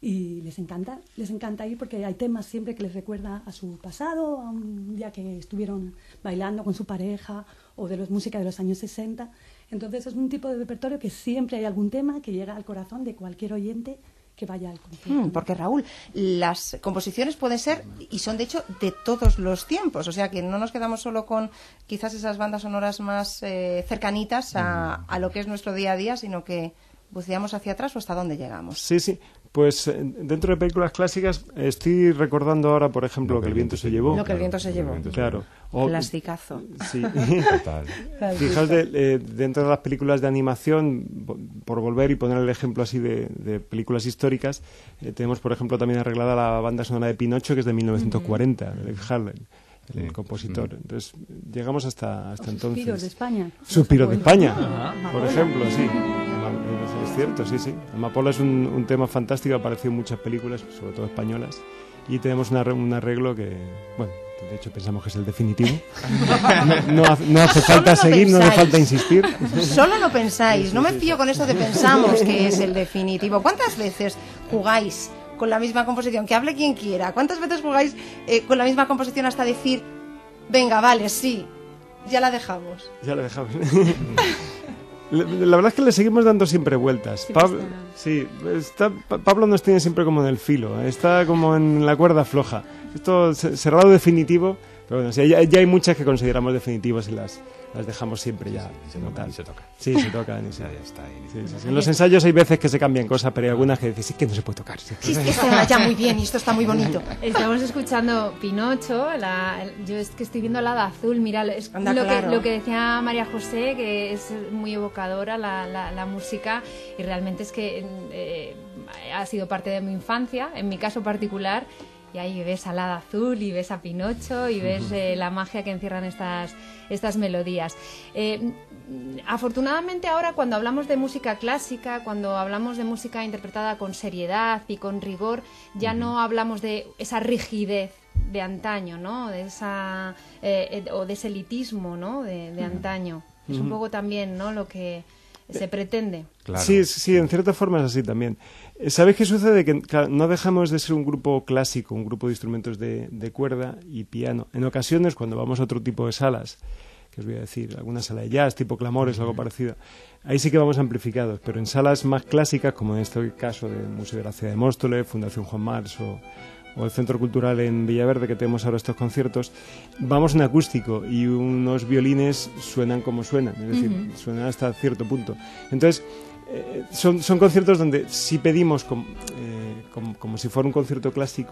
y les encanta, les encanta ir porque hay temas siempre que les recuerda a su pasado, a un día que estuvieron bailando con su pareja o de los música de los años sesenta. Entonces es un tipo de repertorio que siempre hay algún tema que llega al corazón de cualquier oyente que vaya al concierto. Mm, porque, Raúl, las composiciones pueden ser, y son de hecho de todos los tiempos, o sea que no nos quedamos solo con quizás esas bandas sonoras más eh, cercanitas a, a lo que es nuestro día a día, sino que buceamos hacia atrás o hasta dónde llegamos. Sí, sí. Pues eh, dentro de películas clásicas estoy recordando ahora, por ejemplo, Lo que el viento se llevó. Lo que el viento se llevó. Claro. O, Clasicazo. Sí. Total. Fijaos, de, eh, dentro de las películas de animación, por volver y poner el ejemplo así de, de películas históricas, eh, tenemos, por ejemplo, también arreglada la banda sonora de Pinocho, que es de mil novecientos cuarenta, uh-huh. de Lev Harlan, el sí. compositor. Entonces, llegamos hasta, hasta entonces. Suspiros de España. Suspiros de España, uh-huh. por ejemplo, sí. Es cierto, sí, sí. Amapola es un, un tema fantástico, ha aparecido en muchas películas, sobre todo españolas, y tenemos una, un arreglo que, bueno, de hecho pensamos que es el definitivo. No, no, no hace falta Solo seguir, no no hace falta insistir. Solo no pensáis, no me fío con esto de pensamos que es el definitivo. ¿Cuántas veces jugáis con la misma composición? Que hable quien quiera. ¿Cuántas veces jugáis eh, con la misma composición hasta decir, venga, vale, sí, ya la dejamos? Ya la dejamos. La verdad es que le seguimos dando siempre vueltas. Sí, Pablo, sí, está, Pablo nos tiene siempre como en el filo, está como en la cuerda floja. Esto cerrado definitivo, pero bueno, sí, ya, ya hay muchas que consideramos definitivas y las, las dejamos siempre ya. Sí, se, toca, se toca. Sí, se tocan. Y se, ya, ya está ahí. Sí, sí, sí. En los ensayos hay veces que se cambian cosas, pero hay algunas que decís, sí que no se puede tocar. Sí, sí es que está ya muy bien y esto está muy bonito. Estamos escuchando Pinocho, la, yo es que estoy viendo la de azul, mira, es Anda, lo, claro. que, lo que decía María José, que es muy evocadora la, la, la música y realmente es que eh, ha sido parte de mi infancia, en mi caso particular. Y ahí ves a Hada Azul y ves a Pinocho y ves eh, la magia que encierran estas, estas melodías. Eh, afortunadamente ahora cuando hablamos de música clásica, cuando hablamos de música interpretada con seriedad y con rigor, ya no hablamos de esa rigidez de antaño, ¿no? De esa, eh, o de ese elitismo, ¿no? De, de antaño. Es un poco también, ¿no?, lo que se pretende. Claro. Sí, sí, en cierta forma es así también. ¿Sabéis qué sucede? Que no dejamos de ser un grupo clásico, un grupo de instrumentos de, de cuerda y piano. En ocasiones, cuando vamos a otro tipo de salas, que os voy a decir, alguna sala de jazz, tipo Clamores, algo parecido, ahí sí que vamos amplificados, pero en salas más clásicas, como en este caso del Museo de la Ciudad de Móstoles, Fundación Juan Mars o, o el Centro Cultural en Villaverde, que tenemos ahora estos conciertos, vamos en acústico y unos violines suenan como suenan, es decir, uh-huh. suenan hasta cierto punto. Entonces, eh, son, son conciertos donde sí pedimos, com, eh, como, como si fuera un concierto clásico,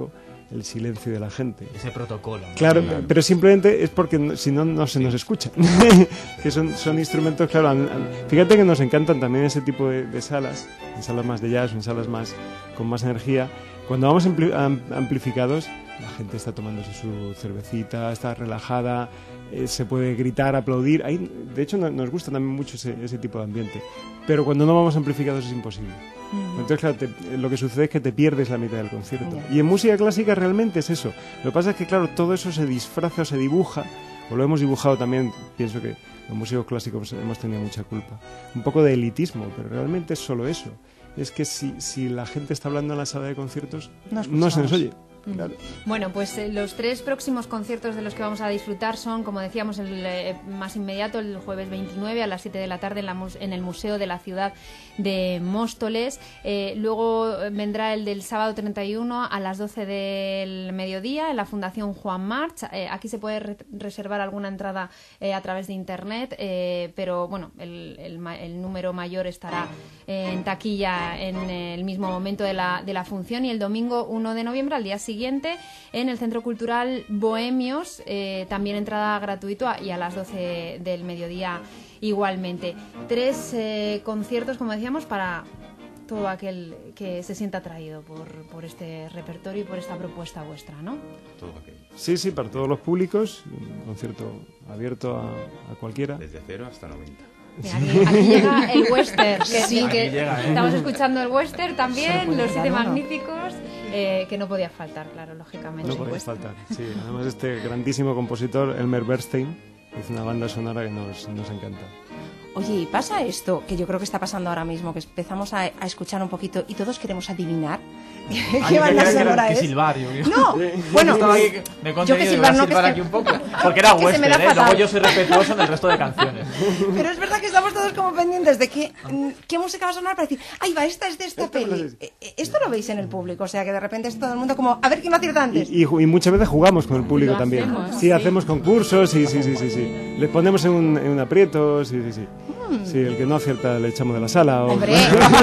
el silencio de la gente. Ese protocolo. ¿no? Claro, claro, pero simplemente es porque no, si no, no se nos escucha. Que son, son instrumentos, claro, an, an, fíjate que nos encantan también ese tipo de, de salas, en salas más de jazz, en salas más con más energía. Cuando vamos ampli, am, amplificados, la gente está tomándose su cervecita, está relajada, eh, se puede gritar, aplaudir. Ahí, de hecho, no, nos gusta también mucho ese, ese tipo de ambiente. Pero cuando no vamos amplificados es imposible. Uh-huh. Entonces, claro, te, lo que sucede es que te pierdes la mitad del concierto. Yeah. Y en música clásica realmente es eso. Lo que pasa es que, claro, todo eso se disfraza o se dibuja, o lo hemos dibujado también, pienso que los músicos clásicos hemos tenido mucha culpa. Un poco de elitismo, pero realmente es solo eso. Es que si, si la gente está hablando en la sala de conciertos, no, no se nos oye. Claro. Bueno, pues eh, los tres próximos conciertos de los que vamos a disfrutar son, como decíamos, el eh, más inmediato, el jueves veintinueve a las siete de la tarde en, la en el Museo de la Ciudad de Móstoles. Eh, luego vendrá el del sábado treinta y uno a las doce del mediodía en la Fundación Juan March. Eh, aquí se puede re reservar alguna entrada eh, a través de internet, eh, pero bueno, el, el, el número mayor estará eh, en taquilla en el mismo momento de la, de la función. Y el domingo uno de noviembre, al día siguiente, en el Centro Cultural Bohemios, eh, también entrada gratuita y a las doce del mediodía igualmente. Tres eh, conciertos, como decíamos, para todo aquel que se sienta atraído por, por este repertorio y por esta propuesta vuestra, ¿no? Todo aquello. Sí, sí, para todos los públicos, un concierto abierto a, a cualquiera. Desde cero hasta noventa. Aquí, aquí llega el western, que sí, sí, que llega, ¿eh? Estamos escuchando el western también, sí, los siete claro, magníficos, eh, que no podía faltar, claro, lógicamente. No podía faltar, sí. Además este grandísimo compositor, Elmer Bernstein, hizo una banda sonora que nos, nos encanta. Oye, y pasa esto, que yo creo que está pasando ahora mismo, que empezamos a, a escuchar un poquito y todos queremos adivinar qué, qué banda sonora es. Que silbar, yo, yo. No, bueno, me he yo que silbar no, que silbar es aquí un poco, porque era western, ¿eh? Luego yo soy respetuoso en el resto de canciones. Pero es verdad que estamos todos como pendientes de qué, qué música va a sonar para decir, ay, va, esta es de esta Esto peli. Esto lo veis en el público, o sea, que de repente es todo el mundo como, a ver quién lo acierta antes. Y, y, y muchas veces jugamos con el público lo también. Hacemos, sí, sí, hacemos concursos, sí, sí, sí, sí, sí. Les ponemos en un, en un aprieto, sí, sí, sí. Hmm. Sí, el que no acierta le echamos de la sala. O... Hombre,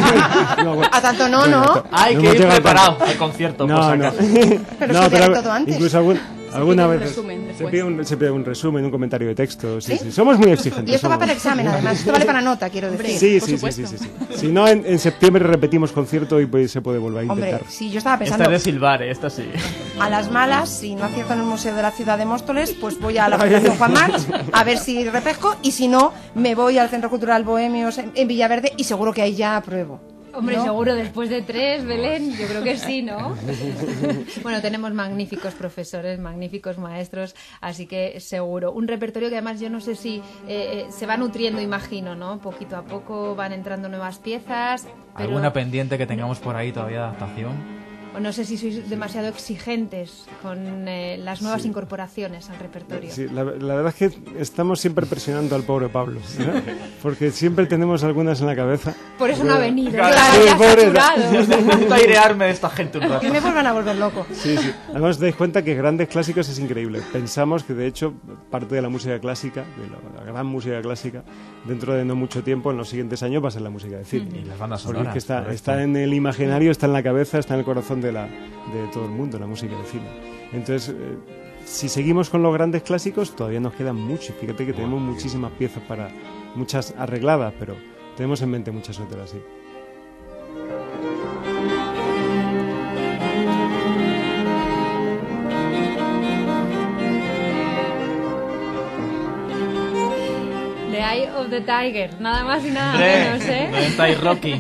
no, bueno. A tanto no, bueno, ¿no? Hay no que ir preparado al concierto. No, por no. Pero no, pero todo antes. Incluso algún, alguna vez se pide, un, se pide un resumen, un comentario de texto. Sí, ¿Sí? Sí. Somos muy exigentes. Y esto somos. va para el examen, además. Esto vale para nota, quiero decir. Sí, sí, sí, sí, sí, sí. Si no, en, en septiembre repetimos concierto y pues se puede volver a intentar. Hombre, sí, yo estaba pensando. Esta es de silbar, esta sí. A las malas, si no acierto en el Museo de la Ciudad de Móstoles, pues voy a la Fundación Juan March a ver si repesco, y si no, me voy al Centro Cultural Bohemios en, en Villaverde y seguro que ahí ya apruebo. Hombre, ¿no? Seguro después de tres, Belén, yo creo que sí, ¿no? Bueno, tenemos magníficos profesores, magníficos maestros, así que seguro. Un repertorio que además yo no sé si eh, se va nutriendo, imagino, ¿no? Poquito a poco van entrando nuevas piezas. Pero... ¿Alguna pendiente que tengamos por ahí todavía de adaptación? O no sé si sois demasiado exigentes con eh, las nuevas sí. incorporaciones al repertorio. Sí, la, la verdad es que estamos siempre presionando al pobre Pablo, ¿no? Porque siempre tenemos algunas en la cabeza. Por eso no ha venido. Claro, claro, sí, ya necesito airearme de esta gente un rato. Que me vuelvan a volver loco. Sí, sí. Además, os dais cuenta que grandes clásicos es increíble. Pensamos que, de hecho, parte de la música clásica, de la, la gran música clásica, dentro de no mucho tiempo, en los siguientes años, va a ser la música de cine. Y las bandas sonoras. Porque es que está, está este. en el imaginario, está en la cabeza, está en el corazón de, la, de todo el mundo, la música de cine. Entonces, eh, si seguimos con los grandes clásicos, todavía nos quedan muchos. Fíjate que tenemos muchísimas piezas para, muchas arregladas, pero tenemos en mente muchas otras, sí. The Eye of the Tiger, nada más y nada Hombre, menos, ¿eh? noventa y Rocky.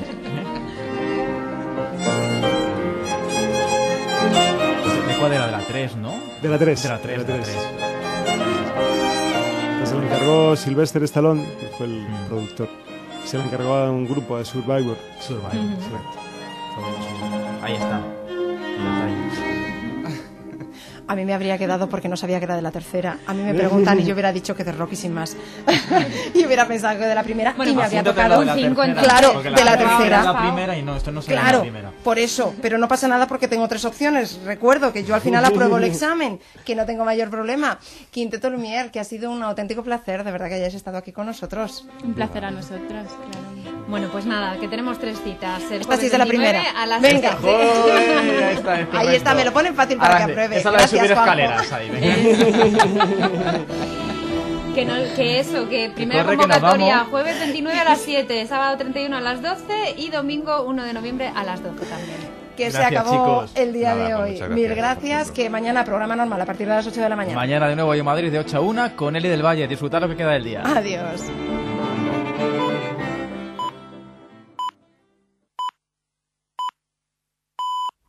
¿De cuál era? De la tres, ¿no? De la tres. De la tres, de la tres. Que se lo encargó Sylvester Stallone, que fue el mm. productor. Se lo encargó a un grupo de Survivor. Survivor. Mm-hmm. Sí. Ahí está. A mí me habría quedado porque no sabía que era de la tercera. A mí me preguntan y yo hubiera dicho que de Rocky sin más. Y hubiera pensado que de la primera, bueno, y me había tocado un cinco en claro, de la, la tercera. La primera y no, esto no se claro, la primera. Por eso, pero no pasa nada porque tengo tres opciones. Recuerdo que yo al final apruebo el examen, que no tengo mayor problema. Quinteto Lumière, que ha sido un auténtico placer, de verdad que hayáis estado aquí con nosotros. Un placer a nosotros, claro. Bueno, pues nada, que tenemos tres citas. El Esta sí es de jueves la veintinueve primera. A las Venga. siete. Joder, ahí está, es Ahí está, me lo ponen fácil para Adelante. que apruebe. Esa es la de subir Juanjo. escaleras ahí, venga. Que, no, que eso, que primera corre, que nos convocatoria vamos. jueves veintinueve a las siete, sábado treinta y uno a las doce y domingo uno de noviembre a las doce también. Que Gracias, se acabó chicos. el día Nada, de pues hoy. muchas Mil gracias gracias, que mañana programa normal a partir de las ocho de la mañana. Mañana de nuevo Yo Madrid de ocho a una con Eli del Valle. Disfrutar lo que queda del día. Adiós.